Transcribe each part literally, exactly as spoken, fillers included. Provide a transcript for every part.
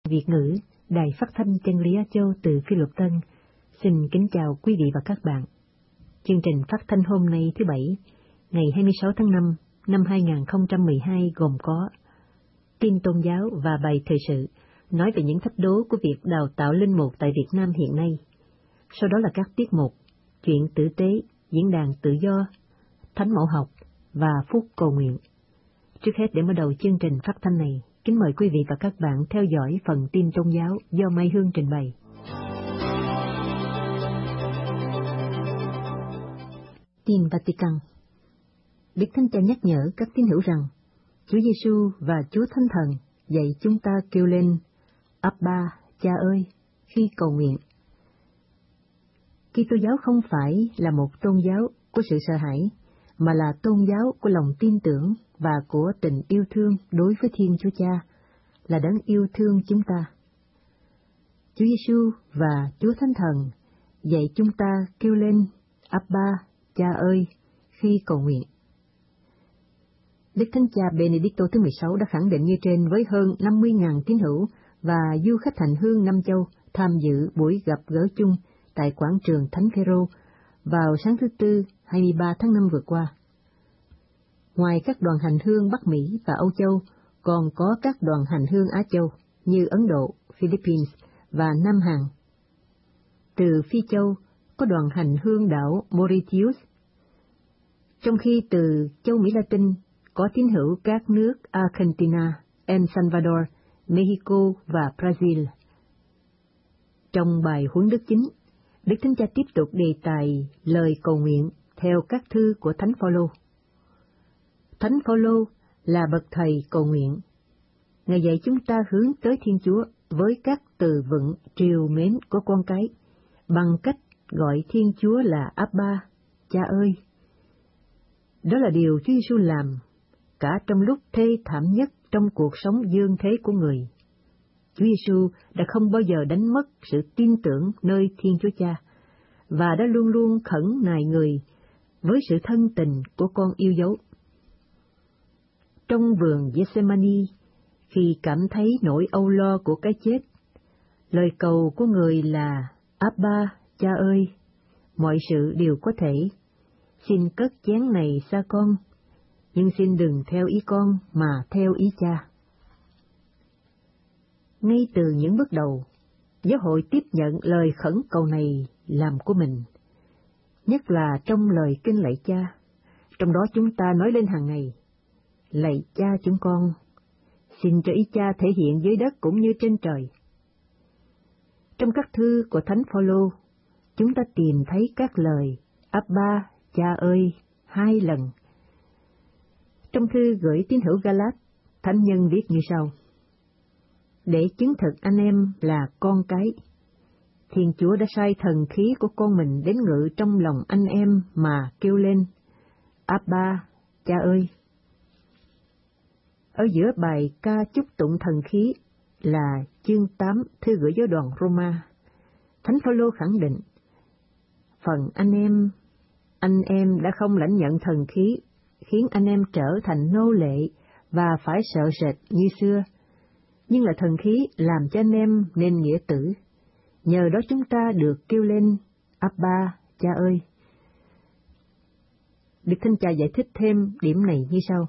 Việt ngữ, Đài Phát thanh Chân lý Á Châu từ Phi Luật Tân, xin kính chào quý vị và các bạn. Chương trình phát thanh hôm nay thứ Bảy, ngày hai mươi sáu tháng năm năm hai nghìn không trăm mười hai gồm có tin tôn giáo và bài thời sự, nói về những thách đố của việc đào tạo linh mục tại Việt Nam hiện nay. Sau đó là các tiết mục, chuyện tử tế, diễn đàn tự do, thánh mẫu học và phút cầu nguyện. Trước hết, để mở đầu chương trình phát thanh này, kính mời quý vị và các bạn theo dõi phần tin tôn giáo do Mai Hương trình bày. Tin Vatican. Đức Thánh Cha nhắc nhở các tín hữu rằng Chúa Giêsu và Chúa Thánh Thần dạy chúng ta kêu lên Abba, Cha ơi, khi cầu nguyện. Kitô giáo không phải là một tôn giáo của sự sợ hãi, mà là tôn giáo của lòng tin tưởng và của tình yêu thương đối với Thiên Chúa Cha, là đấng yêu thương chúng ta. Chúa Giêsu và Chúa Thánh Thần dạy chúng ta kêu lên Abba, Cha ơi, khi cầu nguyện. Đức Thánh Cha Benedicto thứ mười sáu đã khẳng định như trên với hơn năm mươi nghìn tín hữu và du khách hành hương năm châu tham dự buổi gặp gỡ chung tại quảng trường Thánh Phêrô vào sáng thứ Tư hai mươi ba tháng năm vừa qua. Ngoài các đoàn hành hương Bắc Mỹ và Âu Châu, còn có các đoàn hành hương Á Châu như Ấn Độ, Philippines và Nam Hàn. Từ Phi Châu có đoàn hành hương đảo Mauritius, trong khi từ châu Mỹ Latin có tín hữu các nước Argentina, El Salvador, Mexico và Brazil. Trong bài huấn đức chính, Đức Thánh Cha tiếp tục đề tài lời cầu nguyện theo các thư của Thánh Phaolô. Thánh Phaolô là bậc thầy cầu nguyện. Ngài dạy chúng ta hướng tới Thiên Chúa với các từ vựng trìu mến của con cái, bằng cách gọi Thiên Chúa là Abba, Cha ơi. Đó là điều Chúa Giêsu làm, cả trong lúc thê thảm nhất trong cuộc sống dương thế của người. Chúa Giêsu đã không bao giờ đánh mất sự tin tưởng nơi Thiên Chúa Cha, và đã luôn luôn khẩn nài người với sự thân tình của con yêu dấu. Trong vườn Gethsemane, khi cảm thấy nỗi âu lo của cái chết, lời cầu của người là Abba, Cha ơi, mọi sự đều có thể. Xin cất chén này xa con, nhưng xin đừng theo ý con mà theo ý Cha. Ngay từ những bước đầu, giáo hội tiếp nhận lời khẩn cầu này làm của mình, nhất là trong lời kinh lạy Cha. Trong đó chúng ta nói lên hàng ngày: Lạy Cha chúng con, xin cho ý Cha thể hiện dưới đất cũng như trên trời. Trong các thư của Thánh Phaolô, chúng ta tìm thấy các lời Abba, Cha ơi hai lần. Trong thư gửi tín hữu Galat, Thánh nhân viết như sau: Để chứng thực anh em là con cái, Thiên Chúa đã sai thần khí của con mình đến ngự trong lòng anh em mà kêu lên Abba, Cha ơi. Ở giữa bài ca chúc tụng thần khí là chương tám thư gửi giáo đoàn Roma, Thánh Phaolô khẳng định: Phần anh em, anh em đã không lãnh nhận thần khí, khiến anh em trở thành nô lệ và phải sợ sệt như xưa, nhưng là thần khí làm cho anh em nên nghĩa tử. Nhờ đó chúng ta được kêu lên Abba, Cha ơi. Đức Thánh Cha giải thích thêm điểm này như sau: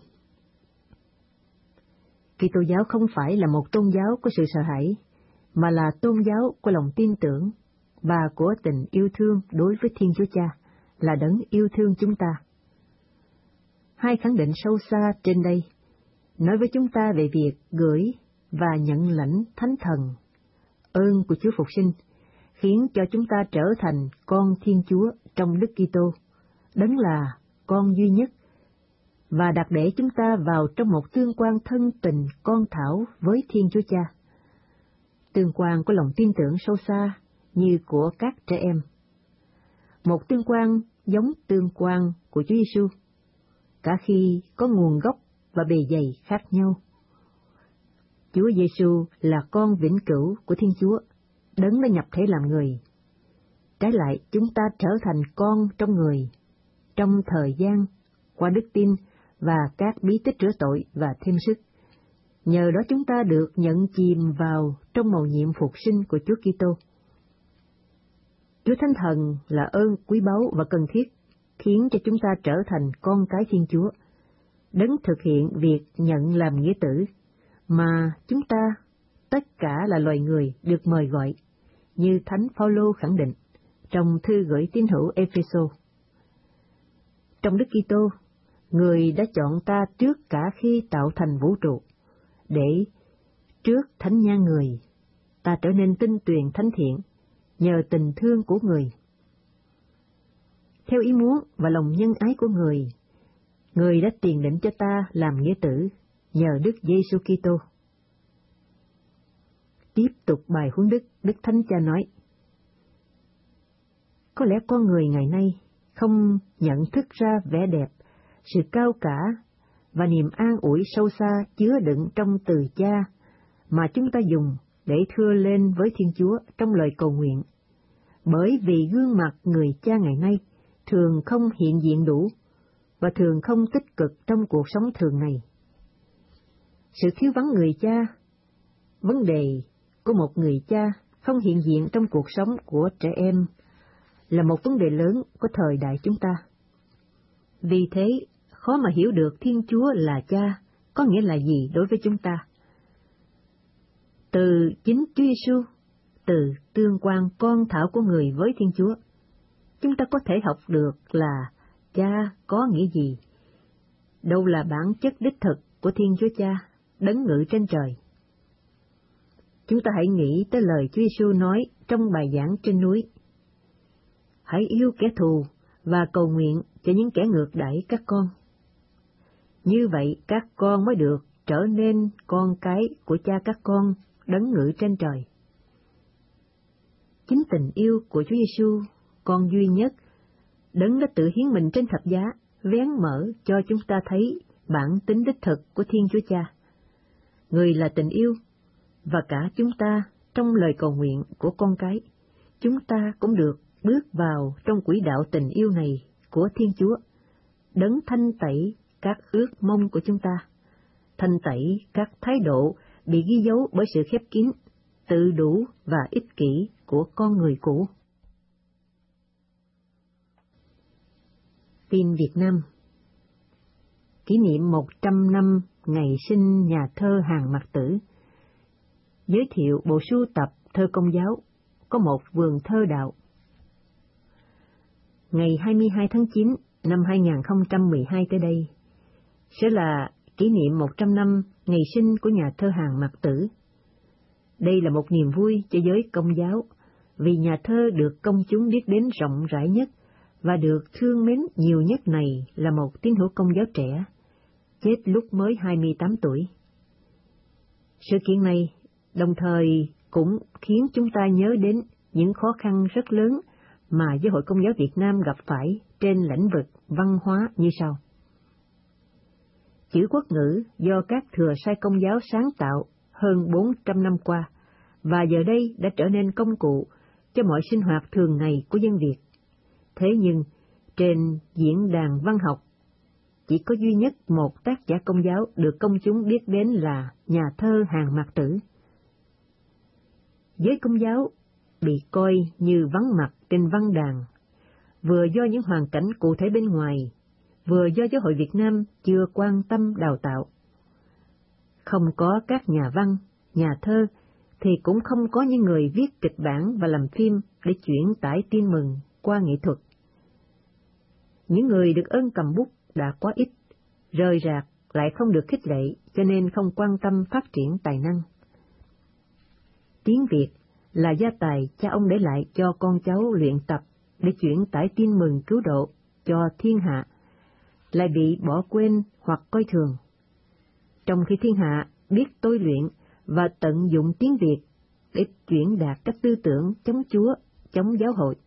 Kitô giáo không phải là một tôn giáo của sự sợ hãi, mà là tôn giáo của lòng tin tưởng và của tình yêu thương đối với Thiên Chúa Cha, là đấng yêu thương chúng ta. Hai khẳng định sâu xa trên đây nói với chúng ta về việc gửi và nhận lãnh Thánh Thần, ơn của Chúa Phục sinh, khiến cho chúng ta trở thành con Thiên Chúa trong Đức Kitô, đấng là con duy nhất, và đặt để chúng ta vào trong một tương quan thân tình con thảo với Thiên Chúa Cha, tương quan của lòng tin tưởng sâu xa như của các trẻ em, một tương quan giống tương quan của Chúa Giêsu, cả khi có nguồn gốc và bề dày khác nhau. Chúa Giêsu là con vĩnh cửu của Thiên Chúa, đấng đã nhập thể làm người. Trái lại, chúng ta trở thành con trong người, trong thời gian, qua đức tin và các bí tích rửa tội và thêm sức, Nhờ đó chúng ta được nhận chìm vào trong mầu nhiệm phục sinh của Chúa Kitô. Chúa Thánh Thần là ơn quý báu và cần thiết, khiến cho chúng ta trở thành con cái Thiên Chúa, đấng thực hiện việc nhận làm nghĩa tử, mà chúng ta tất cả là loài người được mời gọi, như Thánh Phaolô khẳng định trong thư gửi tín hữu Ê-phê-sô. Trong Đức Kitô, người đã chọn ta trước cả khi tạo thành vũ trụ, để trước thánh nhan người, ta trở nên tinh tuyền thánh thiện nhờ tình thương của người. Theo ý muốn và lòng nhân ái của người, người đã tiền định cho ta làm nghĩa tử nhờ Đức Giê-xu Kitô. Tiếp tục bài huấn đức, Đức Thánh Cha nói: có lẽ con người ngày nay không nhận thức ra vẻ đẹp, sự cao cả và niềm an ủi sâu xa chứa đựng trong từ Cha mà chúng ta dùng để thưa lên với Thiên Chúa trong lời cầu nguyện, bởi vì gương mặt người cha ngày nay thường không hiện diện đủ và thường không tích cực trong cuộc sống thường ngày. Sự thiếu vắng người cha, vấn đề của một người cha không hiện diện trong cuộc sống của trẻ em, là một vấn đề lớn của thời đại chúng ta. Vì thế, khó mà hiểu được Thiên Chúa là cha có nghĩa là gì đối với chúng ta. Từ chính Chúa Giêsu, từ tương quan con thảo của người với Thiên Chúa, chúng ta có thể học được là cha có nghĩa gì, đâu là bản chất đích thực của Thiên Chúa Cha đấng ngự trên trời. Chúng ta hãy nghĩ tới lời Chúa Giêsu nói trong bài giảng trên núi: hãy yêu kẻ thù và cầu nguyện cho những kẻ ngược đãi các con. Như vậy các con mới được trở nên con cái của cha các con đấng ngự trên trời. Chính tình yêu của Chúa Giêsu, con duy nhất, đấng đã tự hiến mình trên thập giá, vén mở cho chúng ta thấy bản tính đích thực của Thiên Chúa Cha. Người là tình yêu, và cả chúng ta trong lời cầu nguyện của con cái, chúng ta cũng được bước vào trong quỹ đạo tình yêu này của Thiên Chúa, đấng thanh tẩy các ước mong của chúng ta, thanh tẩy các thái độ bị ghi dấu bởi sự khép kín, tự đủ và ích kỷ của con người cũ. Tin Việt Nam. Kỷ niệm một trăm năm ngày sinh nhà thơ Hàn Mặc Tử. Giới thiệu bộ sưu tập thơ Công giáo, có một vườn thơ đạo. Ngày hai mươi hai tháng chín năm hai nghìn không trăm mười hai tới đây sẽ là kỷ niệm một trăm năm ngày sinh của nhà thơ Hàn Mặc Tử. Đây là một niềm vui cho giới Công giáo, vì nhà thơ được công chúng biết đến rộng rãi nhất và được thương mến nhiều nhất này là một tín hữu Công giáo trẻ, chết lúc mới hai mươi tám tuổi. Sự kiện này đồng thời cũng khiến chúng ta nhớ đến những khó khăn rất lớn mà Giáo hội Công giáo Việt Nam gặp phải trên lĩnh vực văn hóa như sau. Chữ quốc ngữ do các thừa sai Công giáo sáng tạo hơn bốn trăm năm qua, và giờ đây đã trở nên công cụ cho mọi sinh hoạt thường ngày của dân Việt. Thế nhưng, trên diễn đàn văn học, chỉ có duy nhất một tác giả Công giáo được công chúng biết đến là nhà thơ Hàn Mặc Tử. Giới Công giáo bị coi như vắng mặt trên văn đàn, vừa do những hoàn cảnh cụ thể bên ngoài, vừa do Giáo hội Việt Nam chưa quan tâm đào tạo. Không có các nhà văn, nhà thơ, thì cũng không có những người viết kịch bản và làm phim để chuyển tải tin mừng qua nghệ thuật. Những người được ơn cầm bút đã quá ít, rời rạc lại không được khích lệ, cho nên không quan tâm phát triển tài năng. Tiếng Việt là gia tài cha ông để lại cho con cháu luyện tập để chuyển tải tin mừng cứu độ cho thiên hạ, lại bị bỏ quên hoặc coi thường. Trong khi thiên hạ biết tôi luyện và tận dụng tiếng Việt để chuyển đạt các tư tưởng chống Chúa, chống giáo hội.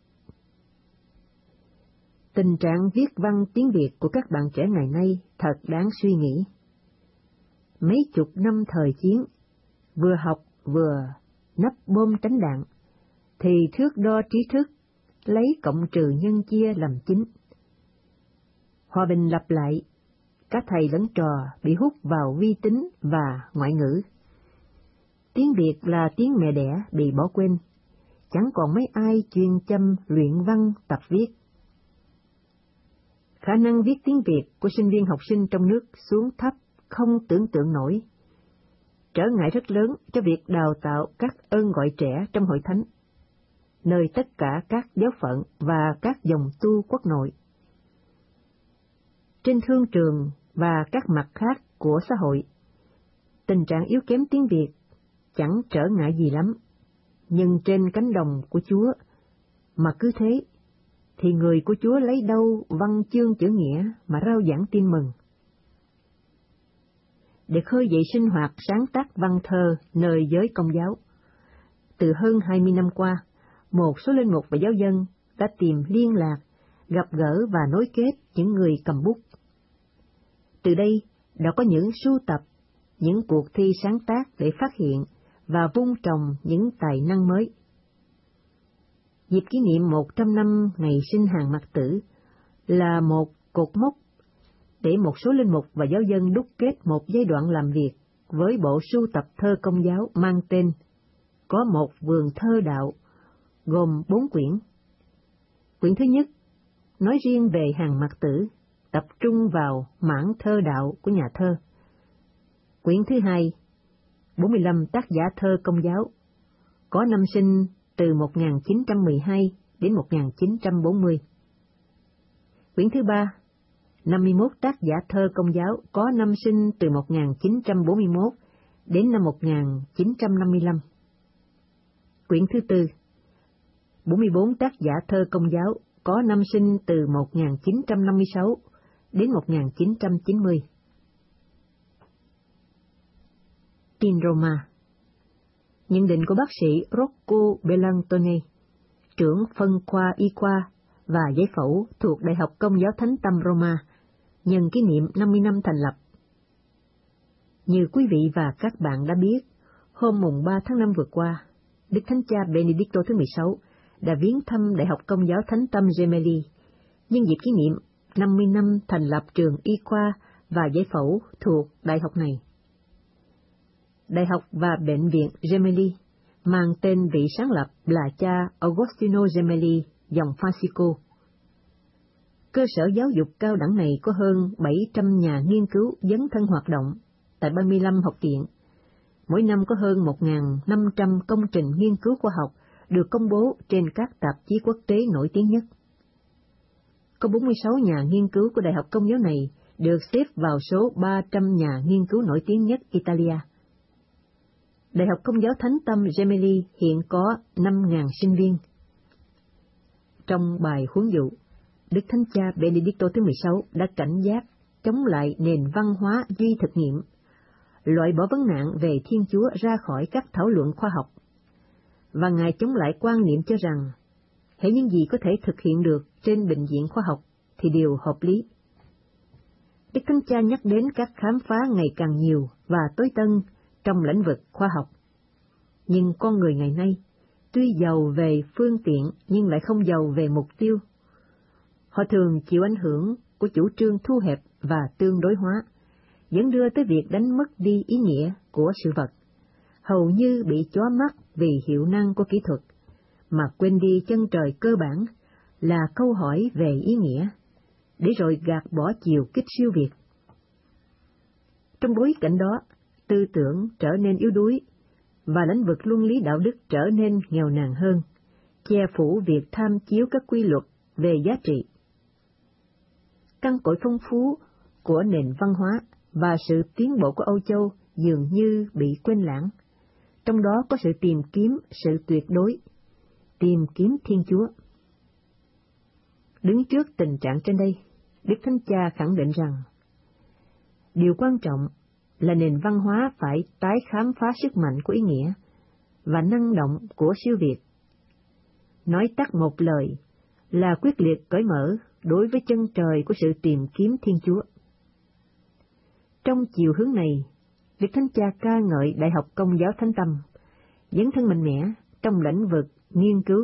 Tình trạng viết văn tiếng Việt của các bạn trẻ ngày nay thật đáng suy nghĩ. Mấy chục năm thời chiến, vừa học vừa nấp bom tránh đạn, thì thước đo trí thức lấy cộng trừ nhân chia làm chính. Hòa bình lặp lại, cả thầy lẫn trò bị hút vào vi tính và ngoại ngữ. Tiếng Việt là tiếng mẹ đẻ bị bỏ quên, chẳng còn mấy ai chuyên chăm luyện văn tập viết. Khả năng viết tiếng Việt của sinh viên học sinh trong nước xuống thấp không tưởng tượng nổi, trở ngại rất lớn cho việc đào tạo các ơn gọi trẻ trong hội thánh, nơi tất cả các giáo phận và các dòng tu quốc nội. Trên thương trường và các mặt khác của xã hội, tình trạng yếu kém tiếng Việt chẳng trở ngại gì lắm, nhưng trên cánh đồng của Chúa mà cứ thế, thì người của Chúa lấy đâu văn chương chữ nghĩa mà rao giảng tin mừng. Để khơi dậy sinh hoạt sáng tác văn thơ nơi giới Công giáo, từ hơn hai mươi năm qua, một số linh mục và giáo dân đã tìm liên lạc, gặp gỡ và nối kết những người cầm bút. Từ đây đã có những sưu tập, những cuộc thi sáng tác để phát hiện và vun trồng những tài năng mới. Dịp kỷ niệm một trăm năm ngày sinh Hàng Mặc Tử là một cột mốc để một số linh mục và giáo dân đúc kết một giai đoạn làm việc với bộ sưu tập thơ Công giáo mang tên Có một vườn thơ đạo, gồm bốn quyển. Quyển thứ nhất nói riêng về Hàng Mặc Tử, tập trung vào mảng thơ đạo của nhà thơ. Quyển thứ hai, bốn mươi lăm tác giả thơ Công giáo, có năm sinh từ một nghìn chín trăm mười hai đến một nghìn chín trăm bốn mươi. Quyển thứ ba, năm mươi mốt tác giả thơ Công giáo, có năm sinh từ một nghìn chín trăm bốn mươi mốt đến năm một nghìn chín trăm năm mươi lăm. Quyển thứ tư, bốn mươi bốn tác giả thơ Công giáo, có năm sinh từ một nghìn chín trăm năm mươi sáu đến một nghìn chín trăm chín mươi. Tin Roma. Nhận định của bác sĩ Rocco Belantone, trưởng phân khoa y khoa và giải phẫu thuộc Đại học Công giáo Thánh Tâm Roma, nhân kỷ niệm năm mươi năm thành lập. Như quý vị và các bạn đã biết, hôm mùng ba tháng năm vừa qua, Đức Thánh Cha Benedicto thứ mười sáu đã viếng thăm Đại học Công giáo Thánh Tâm Gemelli, nhân dịp kỷ niệm năm mươi năm thành lập trường y khoa và giải phẫu thuộc đại học này. Đại học và bệnh viện Gemelli mang tên vị sáng lập là cha Agostino Gemelli, dòng Francisco. Cơ sở giáo dục cao đẳng này có hơn bảy trăm nhà nghiên cứu dấn thân hoạt động tại ba mươi lăm học viện. Mỗi năm có hơn một nghìn năm trăm công trình nghiên cứu khoa học được công bố trên các tạp chí quốc tế nổi tiếng nhất. Có bốn mươi sáu nhà nghiên cứu của Đại học Công giáo này được xếp vào số ba trăm nhà nghiên cứu nổi tiếng nhất Italia. Đại học Công giáo Thánh Tâm Gemelli hiện có năm nghìn sinh viên. Trong bài huấn dụ, Đức Thánh Cha Benedicto thứ mười sáu đã cảnh giác chống lại nền văn hóa duy thực nghiệm, loại bỏ vấn nạn về Thiên Chúa ra khỏi các thảo luận khoa học, và Ngài chống lại quan niệm cho rằng hễ những gì có thể thực hiện được trên bệnh viện khoa học thì đều hợp lý. Đức Thánh Cha nhắc đến các khám phá ngày càng nhiều và tối tân trong lĩnh vực khoa học. Nhưng con người ngày nay, tuy giàu về phương tiện nhưng lại không giàu về mục tiêu. Họ thường chịu ảnh hưởng của chủ trương thu hẹp và tương đối hóa, dẫn đưa tới việc đánh mất đi ý nghĩa của sự vật, hầu như bị chóa mắt vì hiệu năng của kỹ thuật, mà quên đi chân trời cơ bản là câu hỏi về ý nghĩa, để rồi gạt bỏ chiều kích siêu việt. Trong bối cảnh đó, tư tưởng trở nên yếu đuối, và lĩnh vực luân lý đạo đức trở nên nghèo nàn hơn, che phủ việc tham chiếu các quy luật về giá trị. Căn cội phong phú của nền văn hóa và sự tiến bộ của Âu Châu dường như bị quên lãng. Trong đó có sự tìm kiếm sự tuyệt đối, tìm kiếm Thiên Chúa. Đứng trước tình trạng trên đây, Đức Thánh Cha khẳng định rằng, điều quan trọng là nền văn hóa phải tái khám phá sức mạnh của ý nghĩa và năng động của siêu việt. Nói tắt một lời là quyết liệt cởi mở đối với chân trời của sự tìm kiếm Thiên Chúa. Trong chiều hướng này, Đức Thánh Cha ca ngợi Đại học Công giáo Thánh Tâm, dấn thân mạnh mẽ trong lĩnh vực nghiên cứu.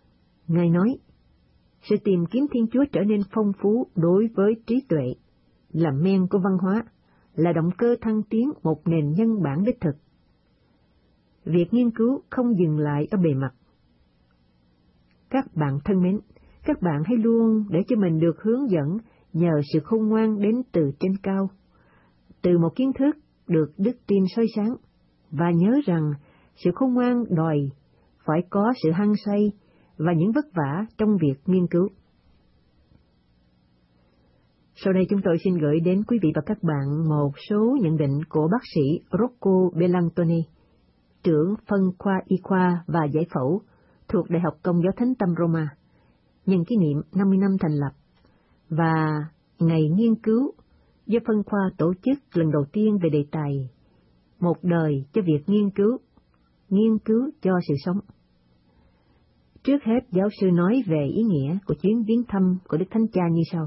Ngài nói, sự tìm kiếm Thiên Chúa trở nên phong phú đối với trí tuệ, là men của văn hóa, là động cơ thăng tiến một nền nhân bản đích thực. Việc nghiên cứu không dừng lại ở bề mặt. Các bạn thân mến, các bạn hãy luôn để cho mình được hướng dẫn nhờ sự khôn ngoan đến từ trên cao, từ một kiến thức được đức tin soi sáng, và nhớ rằng sự khôn ngoan đòi phải có sự hăng say và những vất vả trong việc nghiên cứu. Sau đây chúng tôi xin gửi đến quý vị và các bạn một số nhận định của bác sĩ Rocco Bellantoni, trưởng phân khoa y khoa và giải phẫu thuộc Đại học Công giáo Thánh Tâm Roma, nhân kỷ niệm năm mươi năm thành lập và ngày nghiên cứu do phân khoa tổ chức lần đầu tiên về đề tài một đời cho việc nghiên cứu, nghiên cứu cho sự sống. Trước hết, giáo sư nói về ý nghĩa của chuyến viếng thăm của Đức Thánh Cha như sau.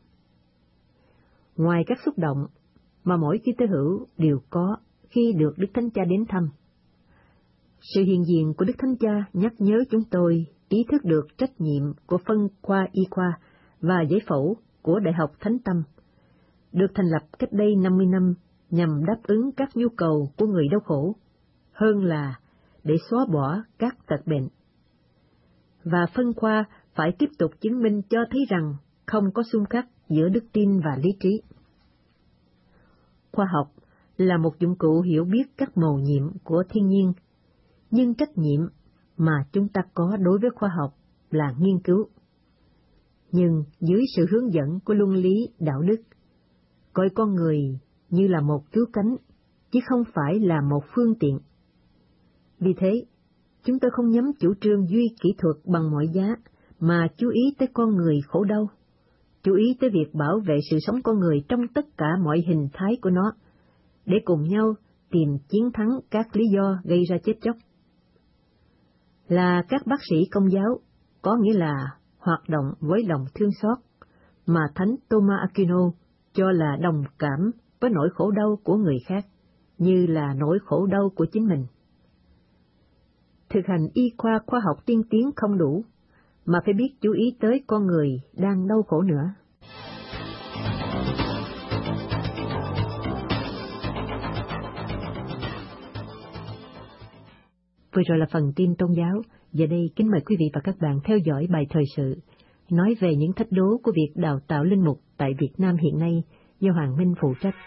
Ngoài các xúc động mà mỗi Kitô hữu đều có khi được Đức Thánh Cha đến thăm, sự hiện diện của Đức Thánh Cha nhắc nhớ chúng tôi ý thức được trách nhiệm của phân khoa y khoa và giải phẫu của Đại học Thánh Tâm, được thành lập cách đây năm mươi năm nhằm đáp ứng các nhu cầu của người đau khổ, hơn là để xóa bỏ các tật bệnh. Và phân khoa phải tiếp tục chứng minh cho thấy rằng không có xung khắc giữa đức tin và lý trí. Khoa học là một dụng cụ hiểu biết các mầu nhiệm của thiên nhiên, nhưng trách nhiệm mà chúng ta có đối với khoa học là nghiên cứu. Nhưng dưới sự hướng dẫn của luân lý đạo đức, coi con người như là một cứu cánh, chứ không phải là một phương tiện. Vì thế, chúng tôi không nhắm chủ trương duy kỹ thuật bằng mọi giá, mà chú ý tới con người khổ đau, chú ý tới việc bảo vệ sự sống con người trong tất cả mọi hình thái của nó, để cùng nhau tìm chiến thắng các lý do gây ra chết chóc. Là các bác sĩ Công giáo, có nghĩa là hoạt động với lòng thương xót, mà Thánh Thomas Aquino cho là đồng cảm với nỗi khổ đau của người khác, như là nỗi khổ đau của chính mình. Thực hành y khoa khoa học tiên tiến không đủ, mà phải biết chú ý tới con người đang đau khổ nữa. Vừa rồi là phần tin tôn giáo. Giờ đây kính mời quý vị và các bạn theo dõi bài thời sự, nói về những thách đố của việc đào tạo linh mục tại Việt Nam hiện nay do Hoàng Minh phụ trách.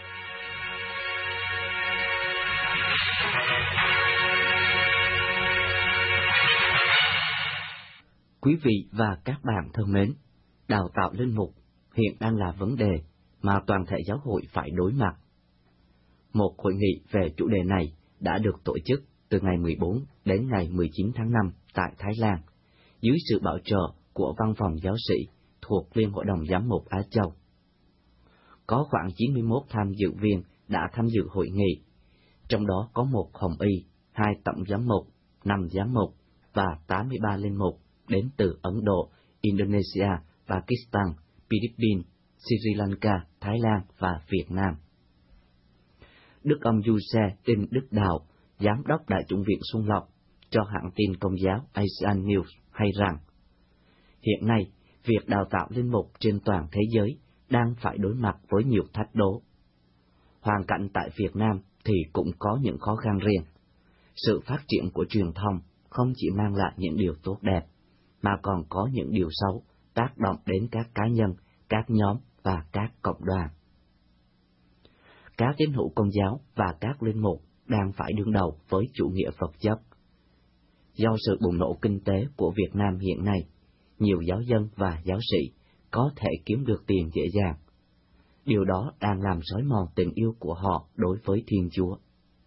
Quý vị và các bạn thân mến, đào tạo linh mục hiện đang là vấn đề mà toàn thể giáo hội phải đối mặt. Một hội nghị về chủ đề này đã được tổ chức từ ngày mười bốn đến ngày mười chín tháng năm tại Thái Lan, dưới sự bảo trợ của Văn phòng Giáo sĩ thuộc Liên Hội đồng Giám mục Á Châu. Có khoảng chín mươi mốt tham dự viên đã tham dự hội nghị, trong đó có một hồng y, hai tổng giám mục, năm giám mục và tám mươi ba linh mục đến từ Ấn Độ, Indonesia, Pakistan, Philippines, Sri Lanka, Thái Lan và Việt Nam. Đức ông Giuse Đinh Đức Đạo, Giám đốc Đại chủng viện Xuân Lộc, cho hãng tin Công giáo Asian News hay rằng, hiện nay, việc đào tạo linh mục trên toàn thế giới đang phải đối mặt với nhiều thách đố. Hoàn cảnh tại Việt Nam thì cũng có những khó khăn riêng. Sự phát triển của truyền thông không chỉ mang lại những điều tốt đẹp, mà còn có những điều xấu tác động đến các cá nhân, các nhóm và các cộng đoàn. Các tín hữu Công giáo và các linh mục đang phải đương đầu với chủ nghĩa Phật giáo. Do sự bùng nổ kinh tế của Việt Nam hiện nay, nhiều giáo dân và giáo sĩ có thể kiếm được tiền dễ dàng. Điều đó đang làm xói mòn tình yêu của họ đối với Thiên Chúa.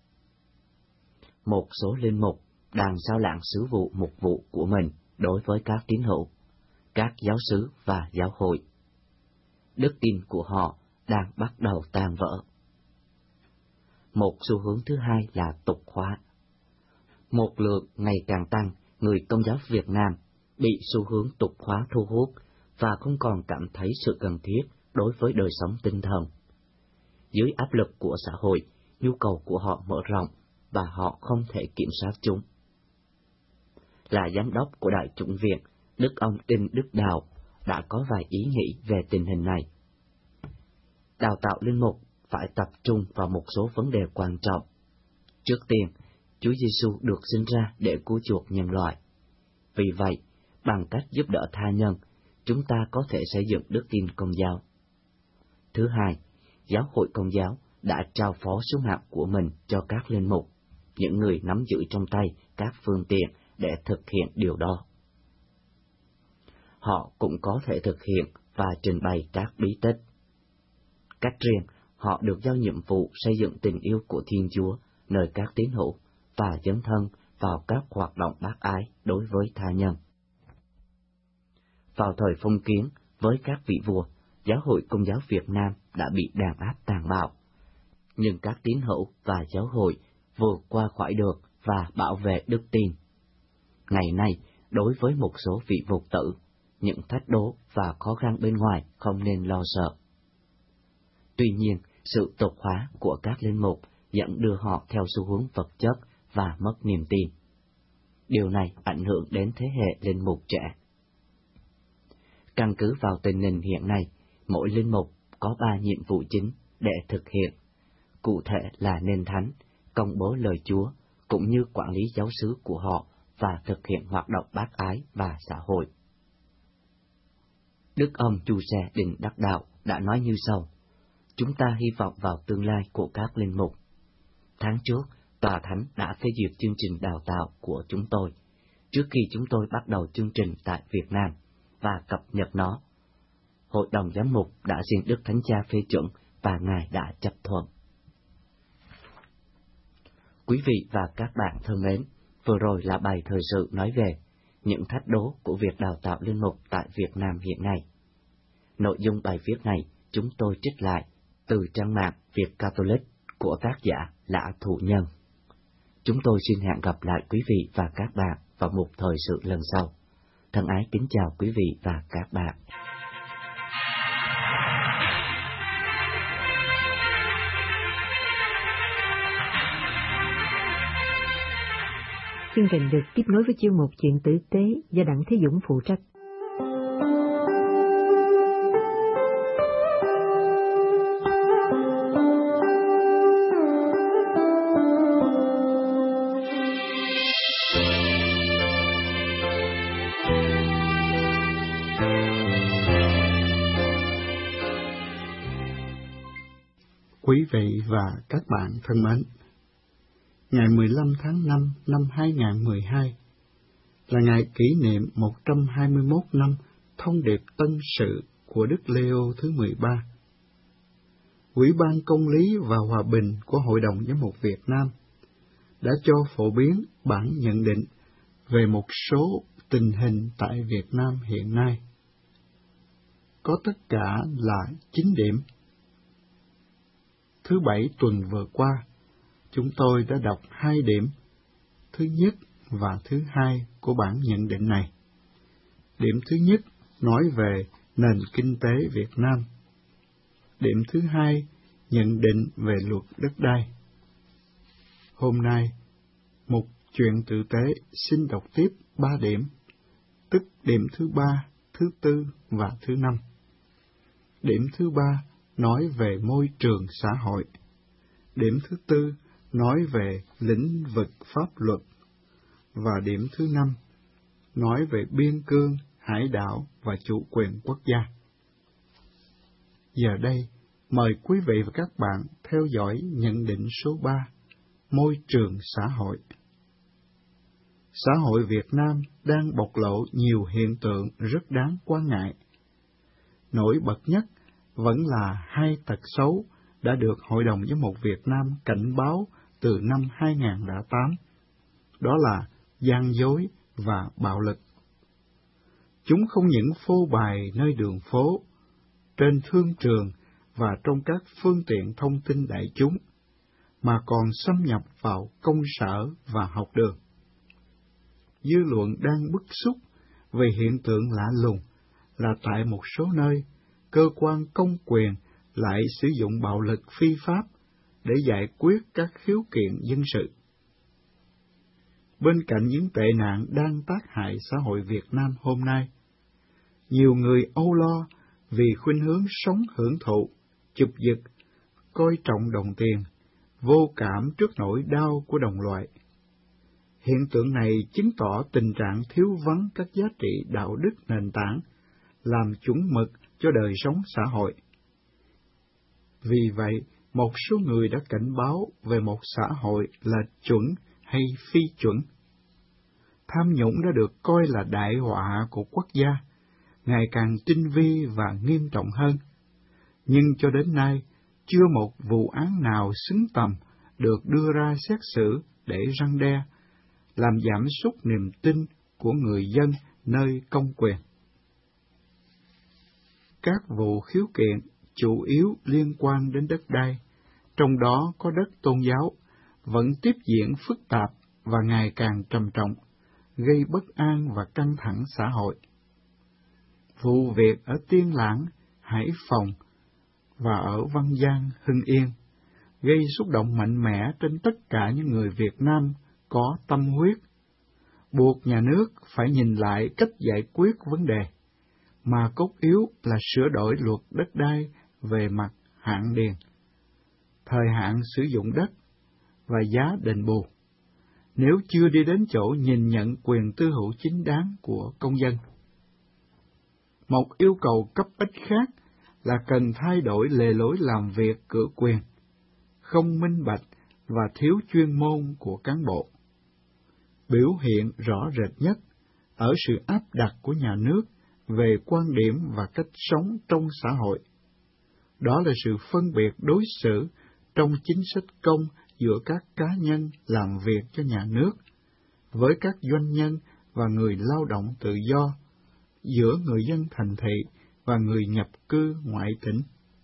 Một số linh mục đang sao lãng sứ vụ mục vụ của mình đối với các tín hữu, các giáo xứ và giáo hội. Đức tin của họ đang bắt đầu tan vỡ. Một xu hướng thứ hai là tục hóa. Một lượng ngày càng tăng người Công giáo Việt Nam bị xu hướng tục hóa thu hút và không còn cảm thấy sự cần thiết đối với đời sống tinh thần. Dưới áp lực của xã hội, nhu cầu của họ mở rộng và họ không thể kiểm soát chúng. Là giám đốc của Đại chủng viện, Đức ông Đinh Đức Đạo đã có vài ý nghĩ về tình hình này. đào tạo linh mục phải tập trung vào một số vấn đề quan trọng. Trước tiên, Chúa Giêsu được sinh ra để cứu chuộc nhân loại. Vì vậy, bằng cách giúp đỡ tha nhân, chúng ta có thể xây dựng đức tin Công giáo. Thứ hai, Giáo hội Công giáo đã trao phó sứ mạng của mình cho các linh mục, những người nắm giữ trong tay các phương tiện để thực hiện điều đó. Họ cũng có thể thực hiện và trình bày các bí tích. Cách riêng, họ được giao nhiệm vụ xây dựng tình yêu của Thiên Chúa nơi các tín hữu và dấn thân vào các hoạt động bác ái đối với tha nhân. Vào thời phong kiến, với các vị vua, Giáo hội Công giáo Việt Nam đã bị đàn áp tàn bạo, nhưng các tín hữu và giáo hội vượt qua khỏi được và bảo vệ đức tin. Ngày nay, đối với một số vị vụt tử, những thách đố và khó khăn bên ngoài không nên lo sợ. Tuy nhiên, sự tục hóa của các linh mục dẫn đưa họ theo xu hướng vật chất và mất niềm tin. Điều này ảnh hưởng đến thế hệ linh mục trẻ. Căn cứ vào tình hình hiện nay, mỗi linh mục có ba nhiệm vụ chính để thực hiện, cụ thể là nên thánh, công bố lời Chúa, cũng như quản lý giáo xứ của họ và thực hiện hoạt động bác ái và xã hội. Đức ông Chu Xe Đình Đắc Đạo đã nói như sau: chúng ta hy vọng vào tương lai của các linh mục. Tháng trước, Tòa Thánh đã phê duyệt chương trình đào tạo của chúng tôi, trước khi chúng tôi bắt đầu chương trình tại Việt Nam, và cập nhật nó. Hội đồng giám mục đã xin Đức Thánh Cha phê chuẩn và Ngài đã chấp thuận. Quý vị và các bạn thân mến, vừa rồi là bài thời sự nói về những thách đố của việc đào tạo linh mục tại Việt Nam hiện nay. Nội dung bài viết này chúng tôi trích lại từ trang mạng Việt Catholic của tác giả Lã Thụ Nhân. Chúng tôi xin hẹn gặp lại quý vị và các bạn vào một thời sự lần sau. Thân ái kính chào quý vị và các bạn. Chương trình được tiếp nối với chương mục Chuyện tử tế do Đặng Thế Dũng phụ trách. Quý vị và các bạn thân mến, ngày mười lăm tháng năm năm hai nghìn không trăm mười hai là ngày kỷ niệm một trăm hai mươi mốt năm Thông điệp Tân sự của Đức Leo thứ mười ba. Ủy ban Công lý và Hòa bình của Hội đồng Giám mục Việt Nam đã cho phổ biến bản nhận định về một số tình hình tại Việt Nam hiện nay. Có tất cả là chín điểm. Thứ Bảy tuần vừa qua, chúng tôi đã đọc hai điểm, thứ nhất và thứ hai của bản nhận định này. Điểm thứ nhất nói về nền kinh tế Việt Nam. Điểm thứ hai nhận định về luật đất đai. Hôm nay, một chuyện tử tế xin đọc tiếp ba điểm, tức điểm thứ ba, thứ tư và thứ năm. Điểm thứ ba nói về môi trường xã hội. Điểm thứ tư nói về lĩnh vực pháp luật. Và điểm thứ năm nói về biên cương, hải đảo và chủ quyền quốc gia. Giờ đây, mời quý vị và các bạn theo dõi nhận định số ba, môi trường xã hội. Xã hội Việt Nam đang bộc lộ nhiều hiện tượng rất đáng quan ngại. Nổi bật nhất vẫn là hai tật xấu đã được Hội đồng Giám mục Việt Nam cảnh báo từ năm hai nghìn không trăm lẻ tám, đó là gian dối và bạo lực. Chúng không những phô bày nơi đường phố, trên thương trường và trong các phương tiện thông tin đại chúng, mà còn xâm nhập vào công sở và học đường. Dư luận đang bức xúc về hiện tượng lạ lùng là tại một số nơi, cơ quan công quyền lại sử dụng bạo lực phi pháp để giải quyết các khiếu kiện dân sự. Bên cạnh những tệ nạn đang tác hại xã hội Việt Nam hôm nay, nhiều người âu lo vì khuynh hướng sống hưởng thụ, chụp giật, coi trọng đồng tiền, vô cảm trước nỗi đau của đồng loại. Hiện tượng này chứng tỏ tình trạng thiếu vắng các giá trị đạo đức nền tảng, làm chuẩn mực cho đời sống xã hội. Vì vậy, một số người đã cảnh báo về một xã hội là chuẩn hay phi chuẩn. Tham nhũng đã được coi là đại họa của quốc gia, ngày càng tinh vi và nghiêm trọng hơn. Nhưng cho đến nay, chưa một vụ án nào xứng tầm được đưa ra xét xử để răn đe, làm giảm sút niềm tin của người dân nơi công quyền. Các vụ khiếu kiện chủ yếu liên quan đến đất đai, trong đó có đất tôn giáo, vẫn tiếp diễn phức tạp và ngày càng trầm trọng, gây bất an và căng thẳng xã hội. Vụ việc ở Tiên Lãng, Hải Phòng và ở Văn Giang, Hưng Yên gây xúc động mạnh mẽ trên tất cả những người Việt Nam có tâm huyết, buộc nhà nước phải nhìn lại cách giải quyết vấn đề, mà cốt yếu là sửa đổi luật đất đai về mặt hạn điền, thời hạn sử dụng đất và giá đền bù, nếu chưa đi đến chỗ nhìn nhận quyền tư hữu chính đáng của công dân. Một yêu cầu cấp bách khác là cần thay đổi lề lối làm việc cửa quyền, không minh bạch và thiếu chuyên môn của cán bộ. Biểu hiện rõ rệt nhất ở sự áp đặt của nhà nước về quan điểm và cách sống trong xã hội. Đó là sự phân biệt đối xử trong chính sách công giữa các cá nhân làm việc cho nhà nước, với các doanh nhân và người lao động tự do, giữa người dân thành thị và người nhập cư ngoại tỉnh.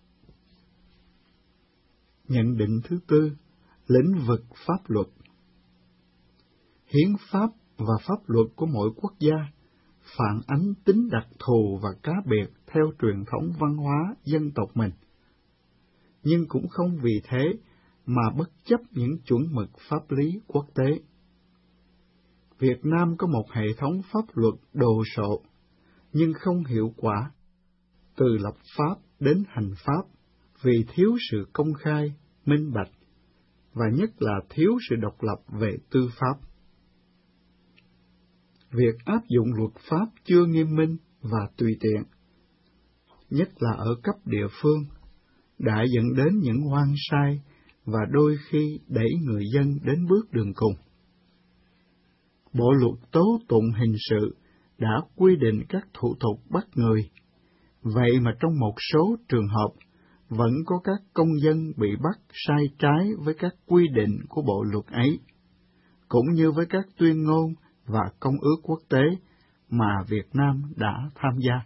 Nhận định thứ tư, lĩnh vực pháp luật. Hiến pháp và pháp luật của mỗi quốc gia phản ánh tính đặc thù và cá biệt theo truyền thống văn hóa dân tộc mình. Nhưng cũng không vì thế mà bất chấp những chuẩn mực pháp lý quốc tế. Việt Nam có một hệ thống pháp luật đồ sộ, nhưng không hiệu quả, từ lập pháp đến hành pháp, vì thiếu sự công khai, minh bạch, và nhất là thiếu sự độc lập về tư pháp. Việc áp dụng luật pháp chưa nghiêm minh và tùy tiện, nhất là ở cấp địa phương, đã dẫn đến những oan sai và đôi khi đẩy người dân đến bước đường cùng. Bộ luật tố tụng hình sự đã quy định các thủ tục bắt người, vậy mà trong một số trường hợp vẫn có các công dân bị bắt sai trái với các quy định của bộ luật ấy, cũng như với các tuyên ngôn và công ước quốc tế mà Việt Nam đã tham gia.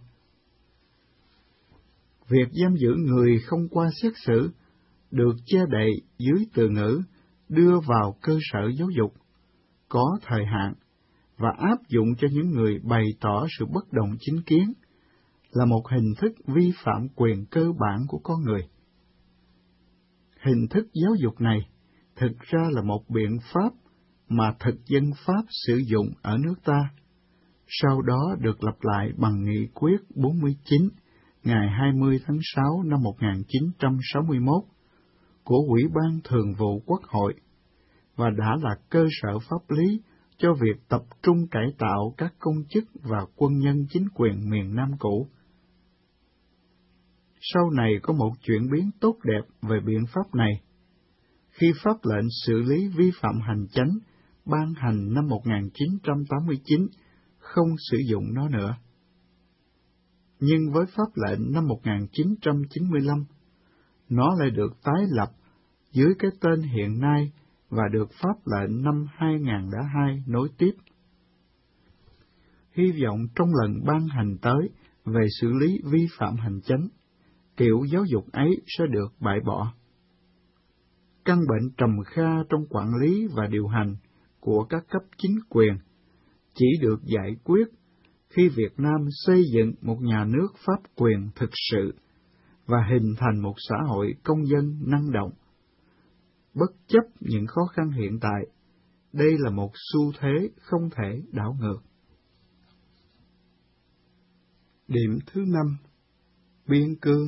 Việc giam giữ người không qua xét xử được che đậy dưới từ ngữ đưa vào cơ sở giáo dục, có thời hạn và áp dụng cho những người bày tỏ sự bất đồng chính kiến, là một hình thức vi phạm quyền cơ bản của con người. Hình thức giáo dục này thực ra là một biện pháp mà thực dân Pháp sử dụng ở nước ta, sau đó được lặp lại bằng Nghị quyết bốn mươi chín ngày hai mươi tháng sáu năm một nghìn chín trăm sáu mươi mốt của Ủy ban Thường vụ Quốc hội, và đã là cơ sở pháp lý cho việc tập trung cải tạo các công chức và quân nhân chính quyền miền Nam cũ. Sau này có một chuyển biến tốt đẹp về biện pháp này, khi pháp lệnh xử lý vi phạm hành chánh ban hành năm một nghìn chín trăm tám mươi chín không sử dụng nó nữa. Nhưng với pháp lệnh năm một nghìn chín trăm chín mươi lăm, nó lại được tái lập dưới cái tên hiện nay và được pháp lệnh năm hai nghìn không trăm lẻ hai nối tiếp. Hy vọng trong lần ban hành tới về xử lý vi phạm hành chánh, kiểu giáo dục ấy sẽ được bãi bỏ. Căn bệnh trầm kha trong quản lý và điều hành của các cấp chính quyền chỉ được giải quyết khi Việt Nam xây dựng một nhà nước pháp quyền thực sự và hình thành một xã hội công dân năng động. Bất chấp những khó khăn hiện tại, đây là một xu thế không thể đảo ngược. Điểm thứ năm, biên cương,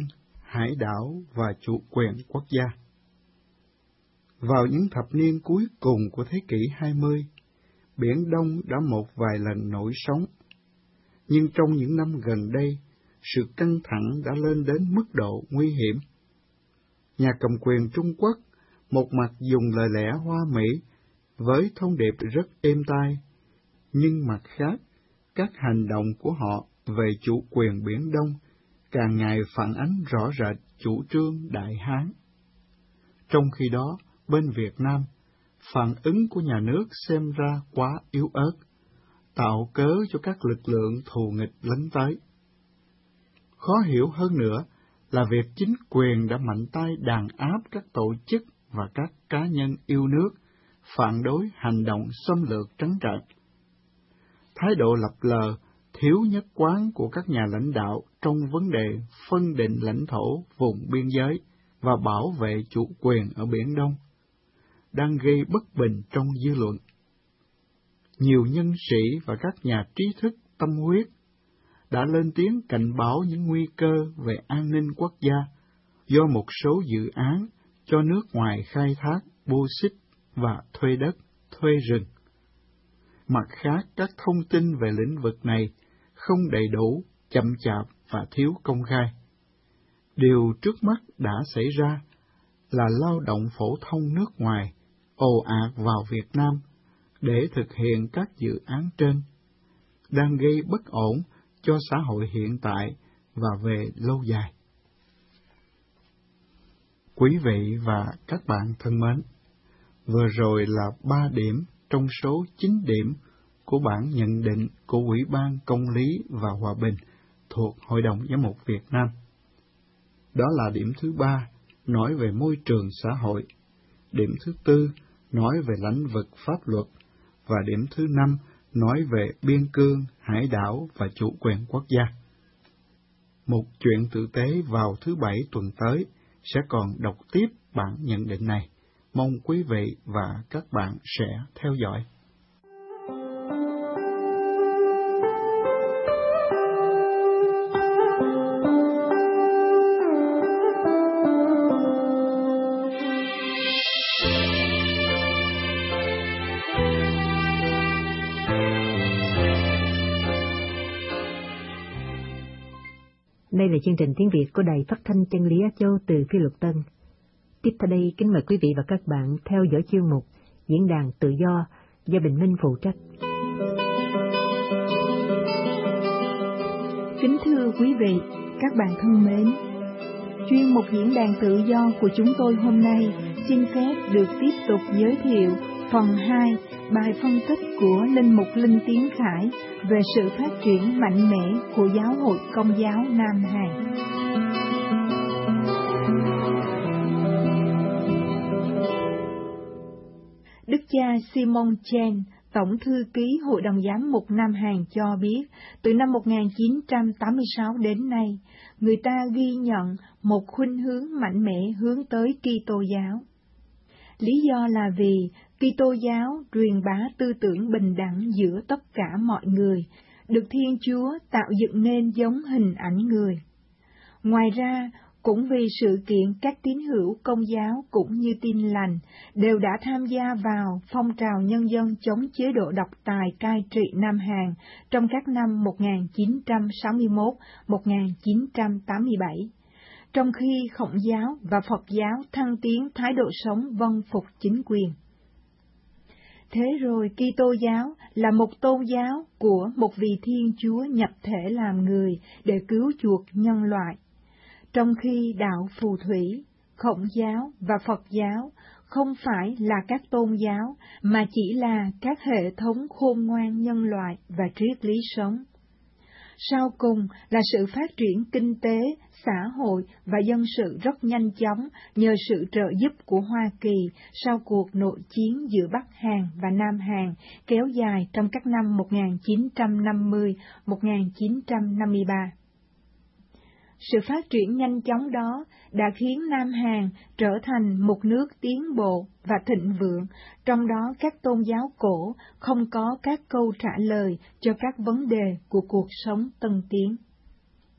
hải đảo và chủ quyền quốc gia. Vào những thập niên cuối cùng của thế kỷ hai mươi, Biển Đông đã một vài lần nổi sóng, nhưng trong những năm gần đây, sự căng thẳng đã lên đến mức độ nguy hiểm. Nhà cầm quyền Trung Quốc một mặt dùng lời lẽ hoa mỹ với thông điệp rất êm tai, nhưng mặt khác, các hành động của họ về chủ quyền Biển Đông càng ngày phản ánh rõ rệt chủ trương Đại Hán. Trong khi đó, bên Việt Nam, phản ứng của nhà nước xem ra quá yếu ớt, tạo cớ cho các lực lượng thù nghịch lấn tới. Khó hiểu hơn nữa là việc chính quyền đã mạnh tay đàn áp các tổ chức và các cá nhân yêu nước phản đối hành động xâm lược trắng trợn. Thái độ lập lờ, thiếu nhất quán của các nhà lãnh đạo trong vấn đề phân định lãnh thổ vùng biên giới và bảo vệ chủ quyền ở Biển Đông đang gây bất bình trong dư luận. Nhiều nhân sĩ và các nhà trí thức tâm huyết đã lên tiếng cảnh báo những nguy cơ về an ninh quốc gia do một số dự án cho nước ngoài khai thác bô xít và thuê đất, thuê rừng. Mặt khác, các thông tin về lĩnh vực này không đầy đủ, chậm chạp và thiếu công khai. Điều trước mắt đã xảy ra là lao động phổ thông nước ngoài ồ ạt vào Việt Nam để thực hiện các dự án trên, đang gây bất ổn cho xã hội hiện tại và về lâu dài. Quý vị và các bạn thân mến, vừa rồi là ba điểm trong số chín điểm của bản nhận định của Ủy ban Công lý và Hòa bình thuộc Hội đồng Giám mục Việt Nam. Đó là điểm thứ ba, nói về môi trường xã hội. Điểm thứ tư, nói về lĩnh vực pháp luật. Và điểm thứ năm, nói về biên cương, hải đảo và chủ quyền quốc gia. Một chuyện tử tế vào thứ Bảy tuần tới sẽ còn đọc tiếp bản nhận định này. Mong quý vị và các bạn sẽ theo dõi. Đây là chương trình tiếng Việt của Đài Phát thanh Chân lý Á Châu từ Phi Luật Tân. Tiếp theo đây, kính mời quý vị và các bạn theo dõi chuyên mục Diễn đàn Tự do do Bình Minh phụ trách. Kính thưa quý vị, các bạn thân mến, chuyên mục Diễn đàn Tự do của chúng tôi hôm nay xin phép được tiếp tục giới thiệu phần hai bài phân tích của Linh mục Linh Tiến Khải về sự phát triển mạnh mẽ của Giáo hội Công giáo Nam Hàn. Đức cha Simon Chen, Tổng thư ký Hội đồng Giám mục Nam Hàn cho biết, từ năm một nghìn chín trăm tám mươi sáu đến nay, người ta ghi nhận một khuynh hướng mạnh mẽ hướng tới Kitô giáo. Lý do là vì Kitô giáo truyền bá tư tưởng bình đẳng giữa tất cả mọi người, được Thiên Chúa tạo dựng nên giống hình ảnh người. Ngoài ra, cũng vì sự kiện các tín hữu Công giáo cũng như Tin lành đều đã tham gia vào phong trào nhân dân chống chế độ độc tài cai trị Nam Hàn trong các năm một nghìn chín trăm sáu mươi mốt đến một nghìn chín trăm tám mươi bảy, trong khi Khổng giáo và Phật giáo thăng tiến thái độ sống vâng phục chính quyền. Thế rồi Kitô giáo là một tôn giáo của một vị Thiên Chúa nhập thể làm người để cứu chuộc nhân loại, trong khi đạo Phù thủy, Khổng giáo và Phật giáo không phải là các tôn giáo mà chỉ là các hệ thống khôn ngoan nhân loại và triết lý sống. Sau cùng là sự phát triển kinh tế, xã hội và dân sự rất nhanh chóng nhờ sự trợ giúp của Hoa Kỳ sau cuộc nội chiến giữa Bắc Hàn và Nam Hàn kéo dài trong các năm một nghìn chín trăm năm mươi đến một nghìn chín trăm năm mươi ba. Sự phát triển nhanh chóng đó đã khiến Nam Hàn trở thành một nước tiến bộ và thịnh vượng, trong đó các tôn giáo cổ không có các câu trả lời cho các vấn đề của cuộc sống tân tiến.